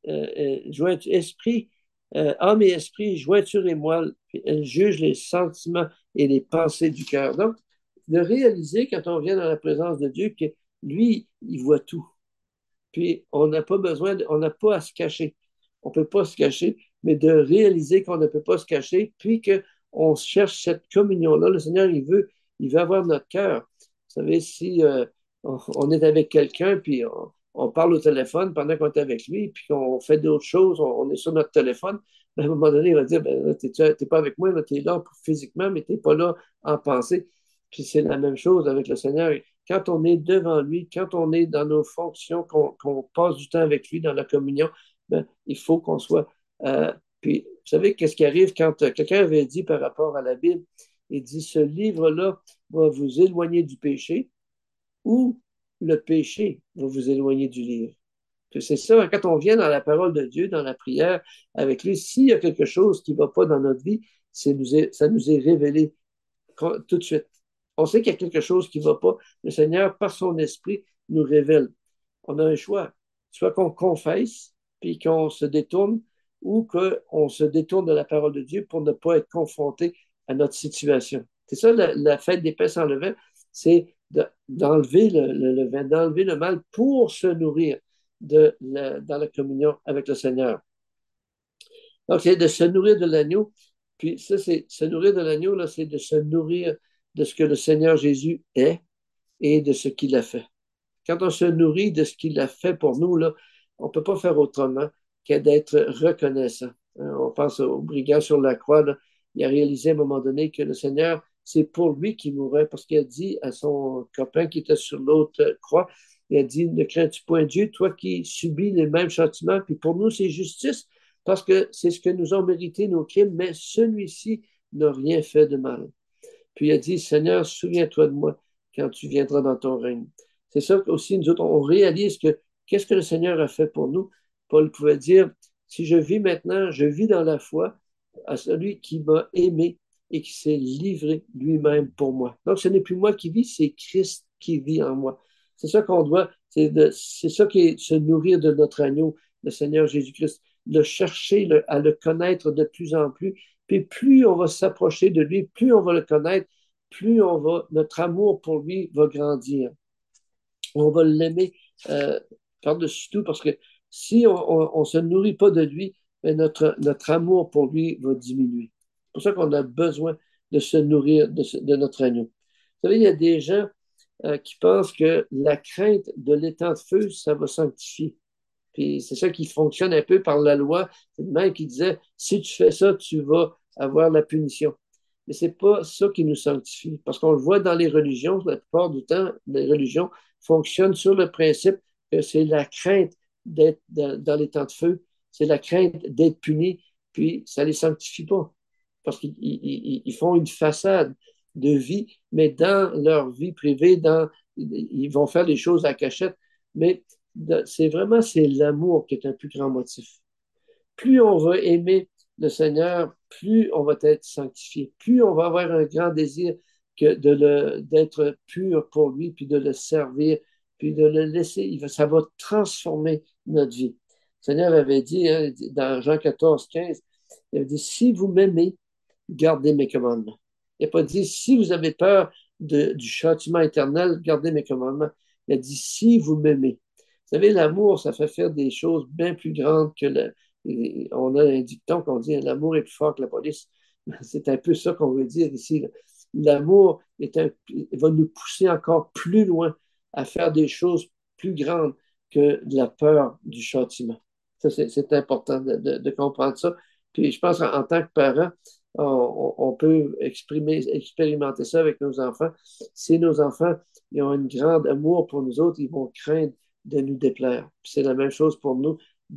esprit, âme et esprit, jointure et moelle. Puis elle juge les sentiments et les pensées du cœur. Donc, de réaliser quand on vient dans la présence de Dieu que lui, il voit tout. Puis, on n'a pas besoin, on n'a pas à se cacher. On ne peut pas se cacher, mais de réaliser qu'on ne peut pas se cacher, puis qu'on cherche cette communion-là. Le Seigneur, il veut avoir notre cœur. Vous savez, si on est avec quelqu'un, puis on parle au téléphone pendant qu'on est avec lui, puis qu'on fait d'autres choses, on est sur notre téléphone, ben, à un moment donné, il va dire, ben, tu n'es pas avec moi, tu es là physiquement, mais tu n'es pas là en pensée. Puis c'est la même chose avec le Seigneur. Quand on est devant lui, quand on est dans nos fonctions, qu'on passe du temps avec lui dans la communion, ben, il faut qu'on soit. Puis, vous savez, qu'est-ce qui arrive quand quelqu'un avait dit par rapport à la Bible, il dit, ce livre-là va vous éloigner du péché, ou le péché va vous éloigner du livre. C'est ça, quand on vient dans la parole de Dieu, dans la prière avec lui, s'il y a quelque chose qui ne va pas dans notre vie, ça nous est révélé tout de suite. On sait qu'il y a quelque chose qui ne va pas. Le Seigneur, par son esprit, nous révèle. On a un choix. Soit qu'on confesse, puis qu'on se détourne, ou qu'on se détourne de la parole de Dieu pour ne pas être confronté à notre situation. C'est ça, la fête des pains sans levain, c'est d'enlever le levain, d'enlever le mal pour se nourrir dans la communion avec le Seigneur. Donc, c'est de se nourrir de l'agneau. Puis ça, c'est se nourrir de l'agneau, là, c'est de se nourrir de ce que le Seigneur Jésus est et de ce qu'il a fait. Quand on se nourrit de ce qu'il a fait pour nous, là, on ne peut pas faire autrement que d'être reconnaissant. On pense au brigand sur la croix. Là. Il a réalisé à un moment donné que le Seigneur, c'est pour lui qu'il mourait, parce qu'il a dit à son copain qui était sur l'autre croix, il a dit, ne crains-tu point Dieu, toi qui subis les mêmes châtiments, puis pour nous, c'est justice, parce que c'est ce que nous ont mérité nos crimes, mais celui-ci n'a rien fait de mal. Puis il a dit, Seigneur, souviens-toi de moi quand tu viendras dans ton règne. C'est ça qu'aussi, nous autres, on réalise que qu'est-ce que le Seigneur a fait pour nous. Paul pouvait dire, si je vis maintenant, je vis dans la foi à celui qui m'a aimé et qui s'est livré lui-même pour moi. Donc, ce n'est plus moi qui vis, c'est Christ qui vit en moi. C'est ça qu'on doit, c'est ça qui est se nourrir de notre agneau, le Seigneur Jésus-Christ, le chercher, à le connaître de plus en plus. Puis plus on va s'approcher de lui, plus on va le connaître, plus notre amour pour lui va grandir. On va l'aimer par-dessus tout, parce que si on ne se nourrit pas de lui, ben notre amour pour lui va diminuer. C'est pour ça qu'on a besoin de se nourrir de notre agneau. Vous savez, il y a des gens qui pensent que la crainte de l'étang de feu, ça va sanctifier. Puis c'est ça qui fonctionne un peu par la loi. C'est le même qui disait, si tu fais ça, tu vas avoir la punition. mais ce n'est pas ça qui nous sanctifie. Parce qu'on le voit dans les religions, la plupart du temps, les religions fonctionnent sur le principe que c'est la crainte d'être dans les temps de feu, c'est la crainte d'être puni, puis ça ne les sanctifie pas. Parce qu'ils font une façade de vie, mais dans leur vie privée, ils vont faire des choses à cachette. Mais c'est l'amour qui est un plus grand motif. Plus on va aimer le Seigneur, plus on va être sanctifié, plus on va avoir un grand désir d'être pur pour lui, puis de le servir, puis de le laisser. Ça va transformer notre vie. Le Seigneur avait dit, hein, dans Jean 14, 15, il avait dit, si vous m'aimez, gardez mes commandements. Il n'a pas dit, si vous avez peur du châtiment éternel, gardez mes commandements. Il a dit, si vous m'aimez. Vous savez, l'amour, ça fait faire des choses bien plus grandes que on a un dicton qu'on dit l'amour est plus fort que la police. C'est un peu ça qu'on veut dire ici. L'amour va nous pousser encore plus loin à faire des choses plus grandes que la peur du châtiment. Ça, c'est important de comprendre ça. Puis je pense qu'en tant que parent, on peut expérimenter ça avec nos enfants. Si nos enfants ils ont un grand amour pour nous autres, ils vont craindre de nous déplaire. Puis c'est la même chose pour nous.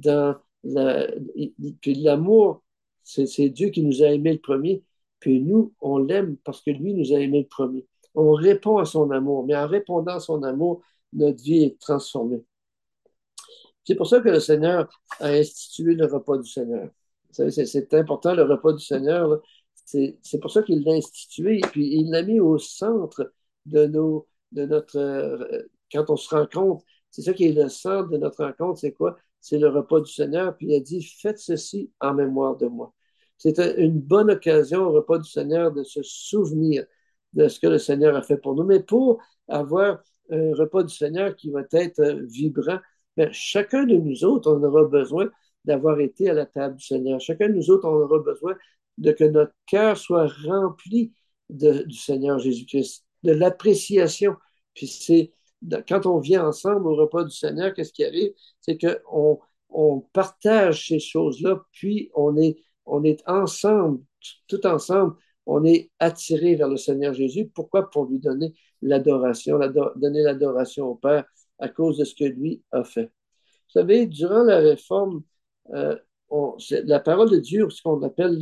Puis l'amour, c'est Dieu qui nous a aimés le premier. Puis nous, on l'aime parce que lui nous a aimés le premier. On répond à son amour, mais en répondant à son amour, notre vie est transformée. C'est pour ça que le Seigneur a institué le repas du Seigneur. Vous savez, c'est important, le repas du Seigneur. C'est pour ça qu'il l'a institué, et puis il l'a mis au centre de notre. Quand on se rencontre, c'est ça qui est le centre de notre rencontre, c'est quoi? C'est le repas du Seigneur, puis il a dit, faites ceci en mémoire de moi. C'est une bonne occasion au repas du Seigneur de se souvenir de ce que le Seigneur a fait pour nous. Mais pour avoir un repas du Seigneur qui va être vibrant, mais chacun de nous autres, on aura besoin d'avoir été à la table du Seigneur. Chacun de nous autres, on aura besoin de que notre cœur soit rempli du Seigneur Jésus-Christ, de l'appréciation. Puis quand on vient ensemble au repas du Seigneur, qu'est-ce qui arrive? C'est qu'on partage ces choses-là, puis on est ensemble, tout ensemble, on est attiré vers le Seigneur Jésus. Pourquoi? Pour lui donner l'adoration, donner l'adoration au Père à cause de ce que lui a fait. Vous savez, durant la Réforme, euh, la parole de Dieu, ce qu'on appelle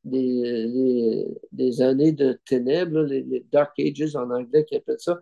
les années de ténèbres, les Dark Ages en anglais qui appellent ça,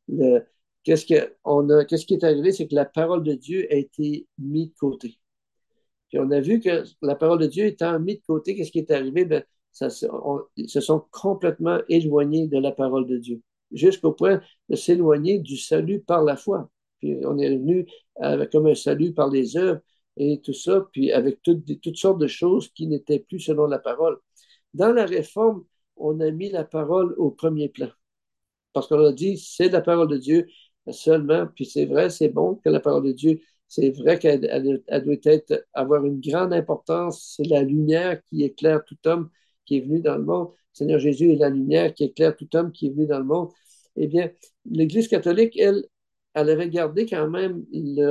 qu'est-ce qui est arrivé, c'est que la parole de Dieu a été mise de côté. Puis on a vu que la parole de Dieu étant mise de côté, qu'est-ce qui est arrivé? Ben, ils se sont complètement éloignés de la parole de Dieu, jusqu'au point de s'éloigner du salut par la foi. Puis on est venu comme un salut par les œuvres et tout ça, puis avec toutes sortes de choses qui n'étaient plus selon la parole. Dans la Réforme, on a mis la parole au premier plan. Parce qu'on a dit, c'est la parole de Dieu seulement, puis c'est vrai, c'est bon que la parole de Dieu, c'est vrai qu'elle doit avoir une grande importance. C'est la lumière qui éclaire tout homme qui est venu dans le monde. Le Seigneur Jésus est la lumière qui éclaire tout homme qui est venu dans le monde. Eh bien, l'Église catholique, elle avait gardé quand même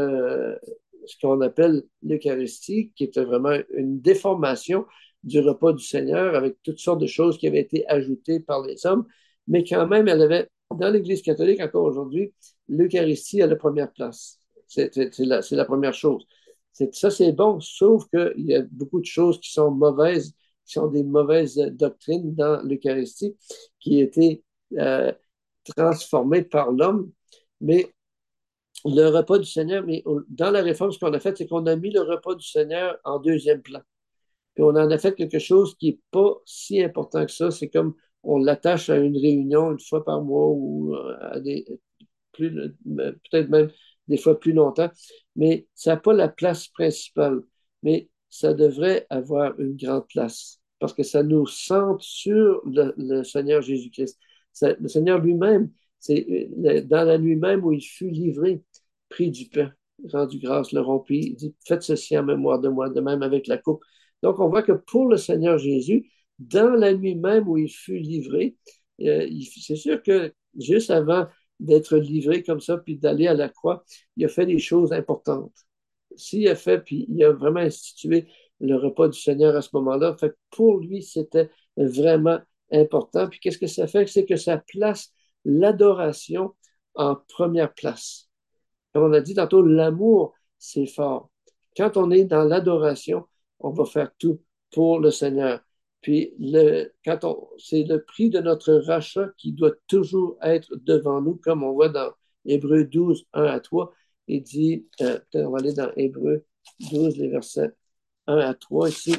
ce qu'on appelle l'Eucharistie, qui était vraiment une déformation du repas du Seigneur avec toutes sortes de choses qui avaient été ajoutées par les hommes, mais quand même, elle avait, dans l'Église catholique encore aujourd'hui, l'Eucharistie à la première place. C'est la première chose. Ça, c'est bon, sauf qu'il y a beaucoup de choses qui sont mauvaises, qui sont des mauvaises doctrines dans l'Eucharistie, qui étaient transformées par l'homme. Mais le repas du Seigneur, mais dans la réforme, ce qu'on a fait, c'est qu'on a mis le repas du Seigneur en deuxième plan. Puis on en a fait quelque chose qui n'est pas si important que ça. C'est comme on l'attache à une réunion une fois par mois ou à peut-être même des fois plus longtemps, mais ça n'a pas la place principale. Mais ça devrait avoir une grande place parce que ça nous centre sur le Seigneur Jésus-Christ. Le Seigneur lui-même, c'est dans la nuit même où il fut livré, prit du pain, rendu grâce, le rompit, il dit, faites ceci en mémoire de moi, de même avec la coupe. Donc, on voit que pour le Seigneur Jésus, dans la nuit même où il fut livré, c'est sûr que juste avant d'être livré comme ça, puis d'aller à la croix, il a fait des choses importantes. S'il a fait, puis il a vraiment institué le repas du Seigneur à ce moment-là, fait pour lui, c'était vraiment important. Puis qu'est-ce que ça fait? C'est que ça place l'adoration en première place. Comme on a dit tantôt, l'amour, c'est fort. Quand on est dans l'adoration, on va faire tout pour le Seigneur. Puis, c'est le prix de notre rachat qui doit toujours être devant nous, comme on voit dans Hébreux 12, 1 à 3. Il dit, peut-être on va aller dans Hébreux 12, les versets 1 à 3 ici.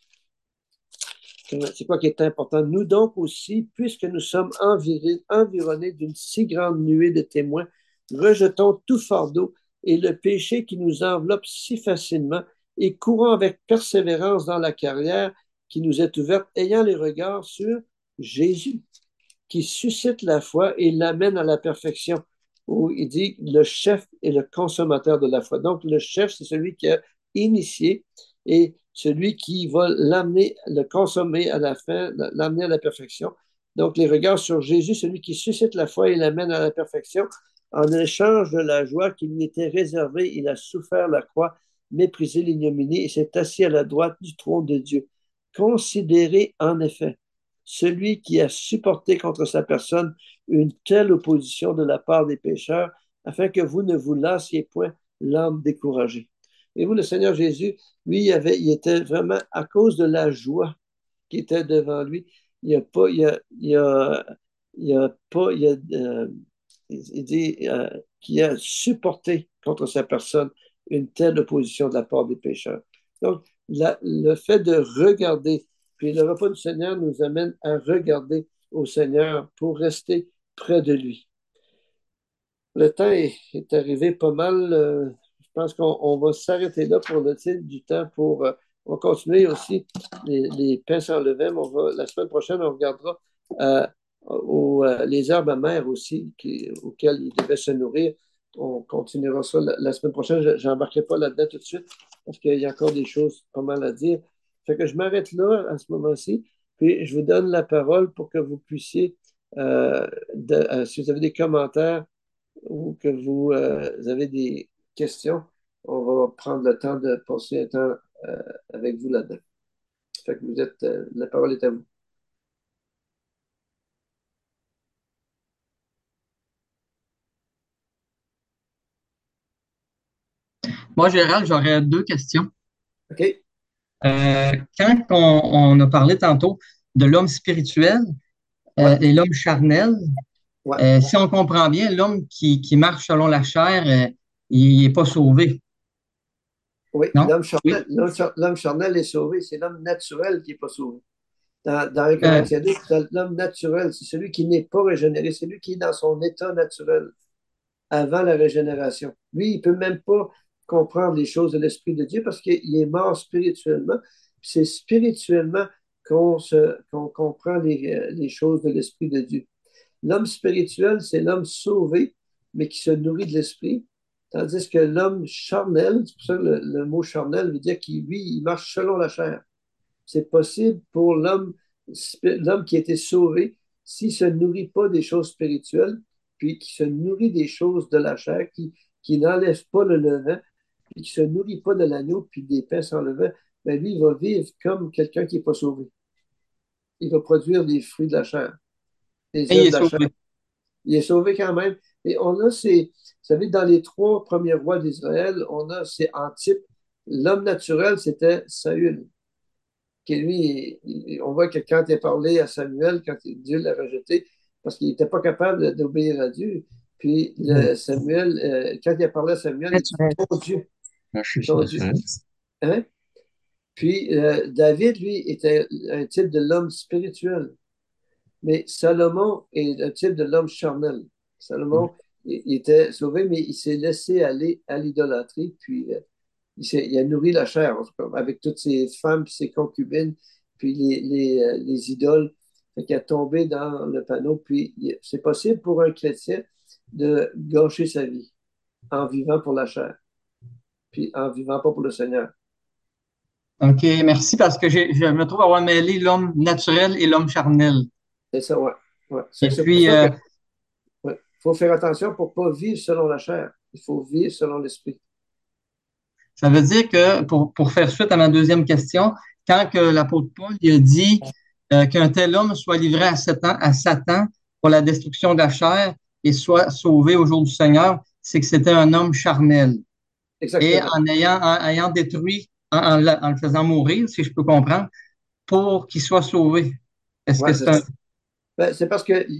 C'est quoi qui est important? Nous donc aussi, puisque nous sommes environnés d'une si grande nuée de témoins, rejetons tout fardeau et le péché qui nous enveloppe si facilement et courons avec persévérance dans la carrière qui nous est ouverte, ayant les regards sur Jésus, qui suscite la foi et l'amène à la perfection, où il dit le chef est le consommateur de la foi. Donc, le chef, c'est celui qui a initié et celui qui va l'amener, le consommer à la fin, l'amener à la perfection. Donc, les regards sur Jésus, celui qui suscite la foi et l'amène à la perfection, en échange de la joie qui lui était réservée, il a souffert la croix, méprisé l'ignominie et s'est assis à la droite du trône de Dieu. Considérez en effet celui qui a supporté contre sa personne une telle opposition de la part des pécheurs, afin que vous ne vous lassiez point l'âme découragée. Et vous, le Seigneur Jésus, lui, il était vraiment à cause de la joie qui était devant lui. Il a pas, il a pas, il dit qu'il a supporté contre sa personne une telle opposition de la part des pécheurs. Donc, le fait de regarder, puis le repas du Seigneur nous amène à regarder au Seigneur pour rester près de lui. Le temps est arrivé pas mal. Je pense qu'on va s'arrêter là pour le titre du temps. On va continuer aussi les pains sans levain. La semaine prochaine, on regardera les herbes amères aussi auxquelles il devait se nourrir. On continuera ça la semaine prochaine. Je n'embarquerai pas là-dedans tout de suite parce qu'il y a encore des choses pas mal à dire. Fait que je m'arrête là à ce moment-ci. Puis je vous donne la parole pour que vous puissiez, si vous avez des commentaires, ou que vous avez des questions, on va prendre le temps de passer un temps avec vous là-dedans. Fait que la parole est à vous. Moi, Gérald, j'aurais deux questions. OK? Quand on a parlé tantôt de l'homme spirituel Ouais, et l'homme charnel, ouais. si on comprend bien, l'homme qui marche selon la chair, il n'est pas sauvé, Oui, non? Oui. l'homme charnel est sauvé, c'est l'homme naturel qui n'est pas sauvé. Dans 1 Euh, Corinthiens 2, l'homme naturel, c'est celui qui n'est pas régénéré, c'est lui qui est dans son état naturel avant la régénération. Lui, il ne peut même pas comprendre les choses de l'Esprit de Dieu parce qu'il est mort spirituellement. C'est spirituellement qu'on comprend les choses de l'Esprit de Dieu. L'homme spirituel, c'est l'homme sauvé, mais qui se nourrit de l'Esprit. Tandis que l'homme charnel, c'est pour ça que le mot charnel veut dire qu'il, lui, il marche selon la chair. C'est possible pour l'homme qui a été sauvé, s'il ne se nourrit pas des choses spirituelles, puis qui se nourrit des choses de la chair, qui n'enlève pas le levain, puis qui ne se nourrit pas de l'agneau, puis des pains sans levain, ben lui, il va vivre comme quelqu'un qui n'est pas sauvé. Il va produire des fruits de la chair, des et il œuvres est de la chair. sauvé. Il est sauvé quand même. Et on a vous savez, dans les trois premiers rois d'Israël, on a ces en type. L'homme naturel, c'était Saül qui lui, on voit que quand il a parlé à Samuel, quand Dieu l'a rejeté, parce qu'il n'était pas capable d'obéir à Dieu, puis Samuel, quand il a parlé à Samuel, il dit Naturel. ton Dieu, Je suis ton Dieu. naturel. Hein? Puis David, lui, était un type de l'homme spirituel, mais Salomon est un type de l'homme charnel. Salomon, il était sauvé, mais il s'est laissé aller à l'idolâtrie, puis il a nourri la chair, en tout cas, avec toutes ses femmes, puis ses concubines, puis les idoles. Fait qu'il a tombé dans le panneau. Puis c'est possible pour un chrétien de gâcher sa vie en vivant pour la chair, puis en vivant pas pour le Seigneur. OK, merci parce que je me trouve avoir mêlé l'homme naturel et l'homme charnel. C'est ça, ouais. Ouais. Et C'est pour puis, ça que ouais, faut faire attention pour ne pas vivre selon la chair. Il faut vivre selon l'esprit. ça veut dire que, pour faire suite à ma deuxième question, quand que l'apôtre Paul il a dit qu'un tel homme soit livré à Satan pour la destruction de la chair et soit sauvé au jour du Seigneur, c'est que c'était un homme charnel. Et Exactement. en ayant détruit, en le faisant mourir, si je peux comprendre, pour qu'il soit sauvé. Est-ce que Ouais, c'est un... ben, c'est parce que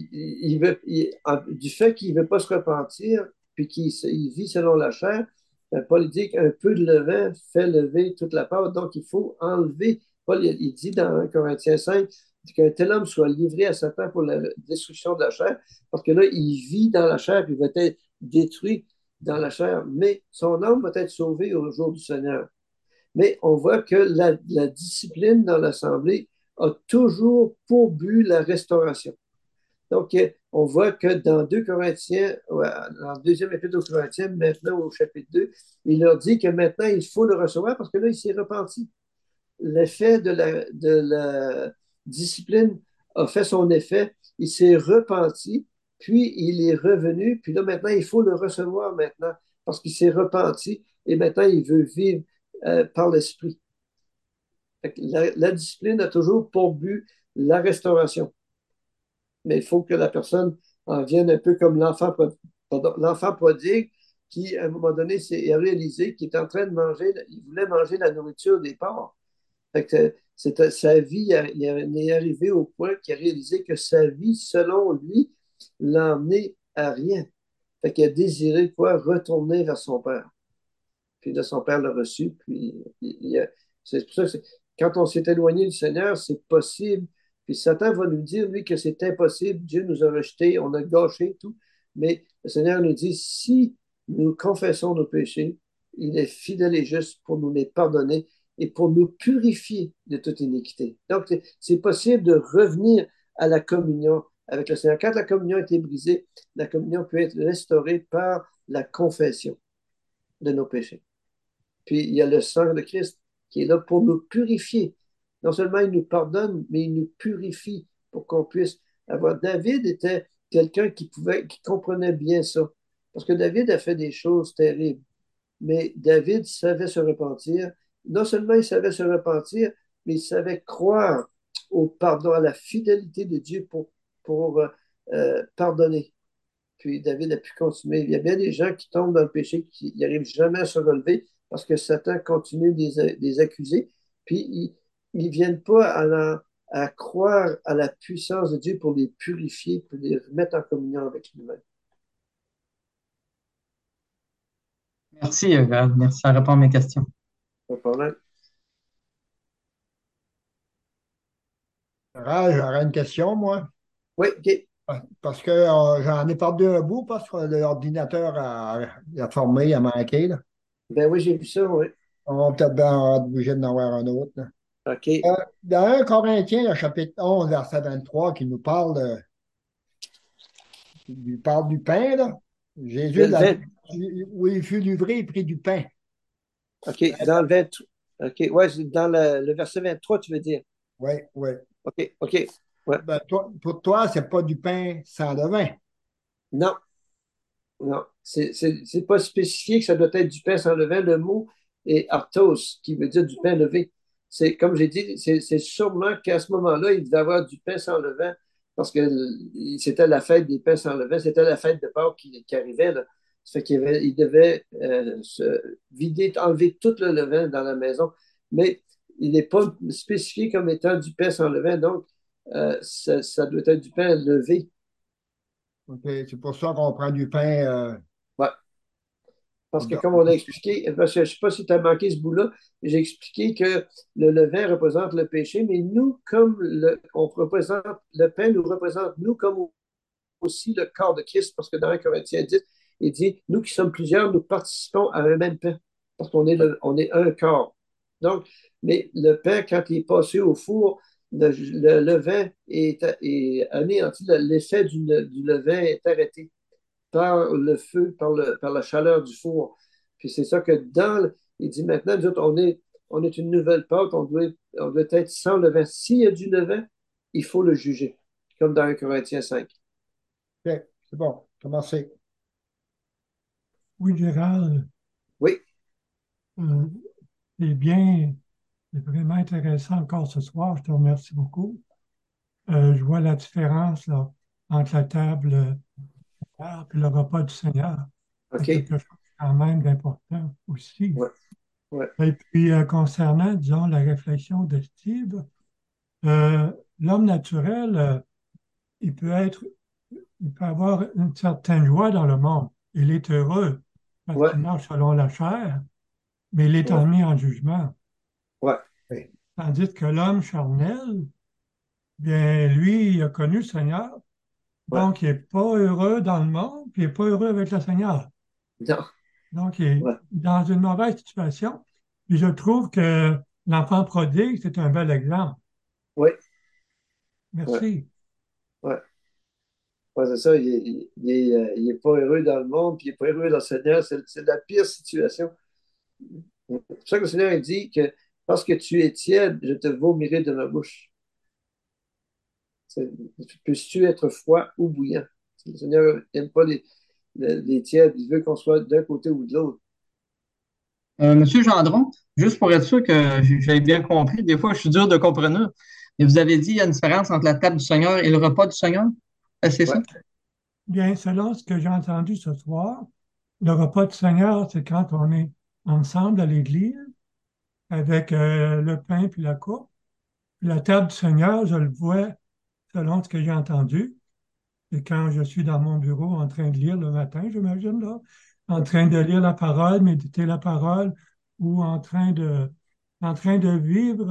du fait qu'il ne veut pas se repentir, puis il vit selon la chair, ben, Paul dit qu'un peu de levain fait lever toute la pâte. Donc, il faut enlever. Paul, il dit dans 1 Corinthiens 5 qu'un tel homme soit livré à Satan pour la destruction de la chair, parce que là, il vit dans la chair, puis il va être détruit dans la chair, mais son âme va être sauvée au jour du Seigneur. Mais on voit que la discipline dans l'Assemblée a toujours pour but la restauration. Donc, on voit que dans 2 Corinthiens, ouais, dans le deuxième épître aux Corinthiens, maintenant au chapitre 2, il leur dit que maintenant, il faut le recevoir parce que là, il s'est repenti. L'effet de la discipline a fait son effet. Il s'est repenti, puis il est revenu, puis là, maintenant, il faut le recevoir maintenant parce qu'il s'est repenti et maintenant, il veut vivre par l'esprit. La discipline a toujours pour but la restauration. Mais il faut que la personne en vienne un peu comme l'enfant prodigue qui, à un moment donné, s'est réalisé qu'il était en train de manger, il voulait manger la nourriture des porcs. Fait que sa vie, il est arrivé au point qu'il a réalisé que sa vie, selon lui, l'a emmené à rien. Fait qu'il a désiré quoi? Retourner vers son père. Puis là, son père l'a reçu. Puis c'est pour ça que quand on s'est éloigné du Seigneur, c'est possible. Puis Satan va nous dire, lui, que c'est impossible. Dieu nous a rejetés, on a gâché tout. Mais le Seigneur nous dit, si nous confessons nos péchés, il est fidèle et juste pour nous les pardonner et pour nous purifier de toute iniquité. Donc, c'est possible de revenir à la communion avec le Seigneur. Quand la communion a été brisée, la communion peut être restaurée par la confession de nos péchés. Puis il y a le sang de Christ qui est là pour nous purifier. Non seulement il nous pardonne, mais il nous purifie pour qu'on puisse avoir. David était quelqu'un qui comprenait bien ça. Parce que David a fait des choses terribles. Mais David savait se repentir. Non seulement il savait se repentir, mais il savait croire au pardon, à la fidélité de Dieu pour pardonner. Puis David a pu continuer. Il y a bien des gens qui tombent dans le péché, qui n'arrivent jamais à se relever parce que Satan continue de les accuser. Puis ils ne viennent pas à croire à la puissance de Dieu pour les purifier, pour les remettre en communion avec lui-même. Merci, merci, ça répond à mes questions. Pas de problème. J'aurais une question, moi. Oui, OK. Parce que j'en ai perdu un bout parce que l'ordinateur a formé, a manqué, là. Ben oui, j'ai vu ça, oui. On va peut-être bien être obligé d'en avoir un autre, là. OK. Dans 1 Corinthiens, le chapitre 11, verset 23, qui nous parle, il parle du pain, là. Jésus, Le 20, où il fut livré, il prit du pain. OK, dans le 20, OK, ouais, c'est dans le verset 23, tu veux dire. Oui, oui. OK, OK, ouais. Ben, pour toi, c'est pas du pain sans levain. Non, non, c'est pas spécifié que ça doit être du pain sans levain. Le mot est artos, qui veut dire du pain levé. C'est comme j'ai dit, c'est sûrement qu'à ce moment-là, il devait avoir du pain sans levain parce que c'était la fête des pains sans levain, c'était la fête de Pâques qui arrivait là. Ça fait il devait se vider, enlever tout le levain dans la maison, mais il n'est pas spécifié comme étant du pain sans levain, donc ça doit être du pain levé. OK, c'est pour ça qu'on prend du pain. Ouais. Parce que comme on a expliqué, parce que je ne sais pas si tu as manqué ce bout-là, j'ai expliqué que le levain représente le péché, mais nous, on représente, le pain nous représente, nous, comme aussi le corps de Christ, parce que dans 1 Corinthiens 10, il dit, nous qui sommes plusieurs, nous participons à un même pain, parce on est un corps. Donc, mais le pain, quand il est passé au four, le levain est anéanti, l'effet du levain est arrêté par le feu, par la chaleur du four. Puis c'est ça que il dit maintenant, nous autres, on est une nouvelle pâte, on doit être sans levain. S'il y a du levain, il faut le juger, comme dans 1 Corinthiens 5. OK, c'est bon, commencez. Oui, Gérald, Oui, euh, c'est bien, c'est vraiment intéressant encore ce soir. Je te remercie beaucoup. je vois la différence là, entre la table et le repas du Seigneur. C'est OK? quelque chose quand même d'important aussi. Ouais, ouais, Et puis, concernant, disons, la réflexion de Steve, euh, l'homme naturel, il peut avoir une certaine joie dans le monde. Il est heureux parce ouais, qu'il marche selon la chair, mais il est ouais, admis en jugement. ouais. Oui. Tandis que l'homme charnel, bien, lui, il a connu le Seigneur, Ouais. donc il n'est pas heureux dans le monde, puis il n'est pas heureux avec le Seigneur. Non, Donc, il est ouais, dans une mauvaise situation. Puis je trouve que l'enfant prodigue, c'est un bel exemple. ouais, ouais, Merci. ouais. Ouais, c'est ça, il est pas heureux dans le monde, puis il n'est pas heureux dans le Seigneur. C'est la pire situation. C'est pour ça que le Seigneur il dit que parce que tu es tiède, je te vomirai de ma bouche. C'est- Peux-tu être froid ou bouillant? Le Seigneur n'aime pas les tièdes, il veut qu'on soit d'un côté ou de l'autre. Monsieur Gendron, juste pour être sûr que j'avais bien compris, des fois je suis dur de comprendre, mais vous avez dit qu'il y a une différence entre la table du Seigneur et le repas du Seigneur? C'est ça? Ouais, Bien, selon ce que j'ai entendu ce soir, le repas du Seigneur, c'est quand on est ensemble à l'Église avec le pain puis la coupe. Puis la table du Seigneur, je le vois selon ce que j'ai entendu. Et quand je suis dans mon bureau en train de lire le matin, j'imagine, là, en train de lire la parole, méditer la parole, ou en train de vivre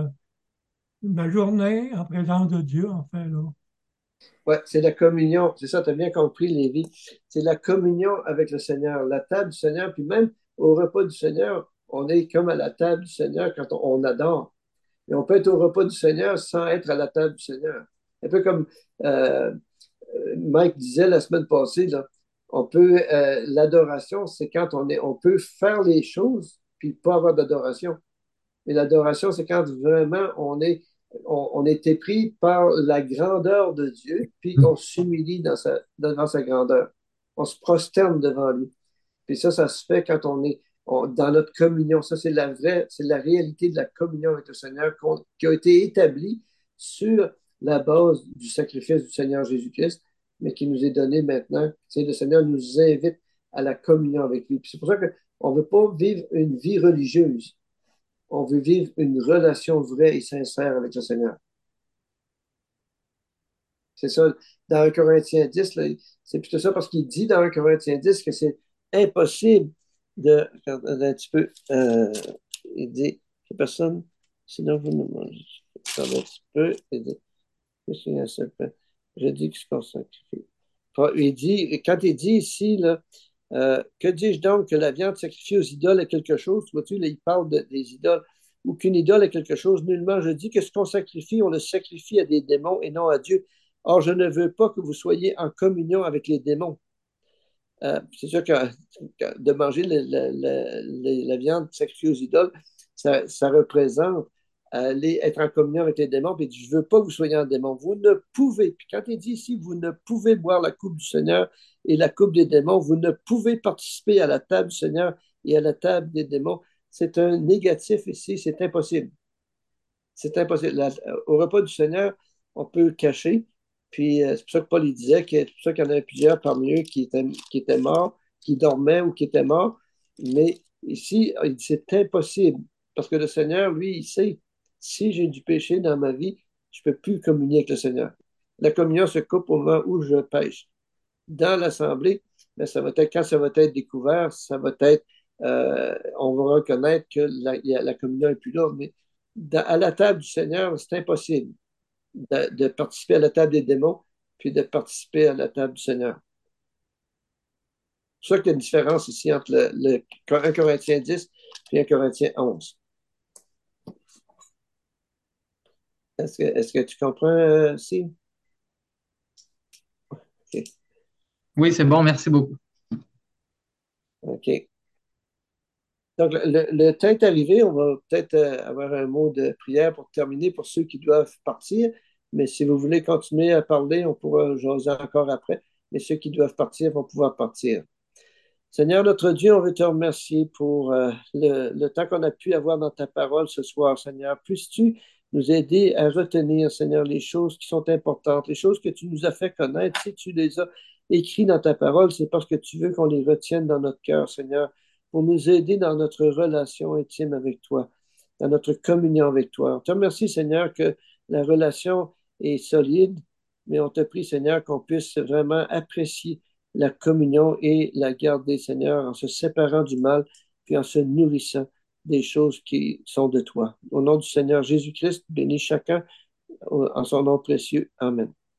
ma journée en présence de Dieu, en fait, là. ouais, c'est la communion. C'est ça, tu as bien compris, Lévi. C'est la communion avec le Seigneur, la table du Seigneur, puis même au repas du Seigneur, on est comme à la table du Seigneur quand on adore. Et on peut être au repas du Seigneur sans être à la table du Seigneur. Un peu comme euh, Mike disait la semaine passée, là, l'adoration, c'est quand on peut faire les choses puis pas avoir d'adoration. Mais l'adoration, c'est quand vraiment on est épris par la grandeur de Dieu, puis on s'humilie devant sa grandeur. On se prosterne devant lui. Puis ça se fait quand dans notre communion. Ça, c'est la réalité de la communion avec le Seigneur qui a été établie sur la base du sacrifice du Seigneur Jésus-Christ, mais qui nous est donné maintenant. C'est le Seigneur nous invite à la communion avec lui. Puis c'est pour ça qu'on ne veut pas vivre une vie religieuse. On veut vivre une relation vraie et sincère avec le Seigneur. C'est ça, dans 1 Corinthiens 10, là, c'est plutôt ça parce qu'il dit dans 1 Corinthiens 10 que c'est impossible attendez un petit peu, il dit que personne, sinon vous ne mangez. Attendez un petit peu, il dit, je dis que c'est qu'on sacrifie. Quand il dit ici, là, que dis-je donc que la viande sacrifiée aux idoles est quelque chose? Vois-tu, là, il parle des idoles. Ou qu'une idole est quelque chose. Nullement, je dis que ce qu'on sacrifie, on le sacrifie à des démons et non à Dieu. Or, je ne veux pas que vous soyez en communion avec les démons. C'est sûr que de manger la viande sacrifiée aux idoles, ça représente aller être en communion avec les démons. Puis il dit, je ne veux pas que vous soyez en démon. Vous ne pouvez. Puis quand il dit ici, vous ne pouvez boire la coupe du Seigneur et la coupe des démons, vous ne pouvez participer à la table du Seigneur et à la table des démons. C'est un négatif ici, c'est impossible. C'est impossible. Au repas du Seigneur, on peut cacher. Puis c'est pour ça que Paul il disait que c'est pour ça qu'il y en avait plusieurs parmi eux qui étaient morts, qui dormaient ou qui étaient morts. Mais ici, il dit c'est impossible. Parce que le Seigneur, lui, il sait, si j'ai du péché dans ma vie, je ne peux plus communier avec le Seigneur. La communion se coupe au moment où je pêche. Dans l'assemblée, ben, quand ça va être découvert, on va reconnaître que la communion n'est plus là. Mais à la table du Seigneur, c'est impossible de participer à la table des démons puis de participer à la table du Seigneur. C'est pour ça qu'il y a une différence ici entre 1 Corinthiens 10 et 1 Corinthiens 11. Est-ce que tu comprends, Sim? OK. Oui, c'est bon, merci beaucoup. OK. Donc, le temps est arrivé. On va peut-être avoir un mot de prière pour terminer pour ceux qui doivent partir. Mais si vous voulez continuer à parler, on pourra jaser encore après. Mais ceux qui doivent partir vont pouvoir partir. Seigneur notre Dieu, on veut te remercier pour le temps qu'on a pu avoir dans ta parole ce soir, Seigneur. Puisses-tu nous aider à retenir, Seigneur, les choses qui sont importantes, les choses que tu nous as fait connaître. Si tu les as écrites dans ta parole, c'est parce que tu veux qu'on les retienne dans notre cœur, Seigneur, pour nous aider dans notre relation intime avec toi, dans notre communion avec toi. On te remercie, Seigneur, que la relation est solide, mais on te prie, Seigneur, qu'on puisse vraiment apprécier la communion et la garder, Seigneur, en se séparant du mal, puis en se nourrissant des choses qui sont de toi. Au nom du Seigneur Jésus-Christ, bénis chacun en son nom précieux. Amen.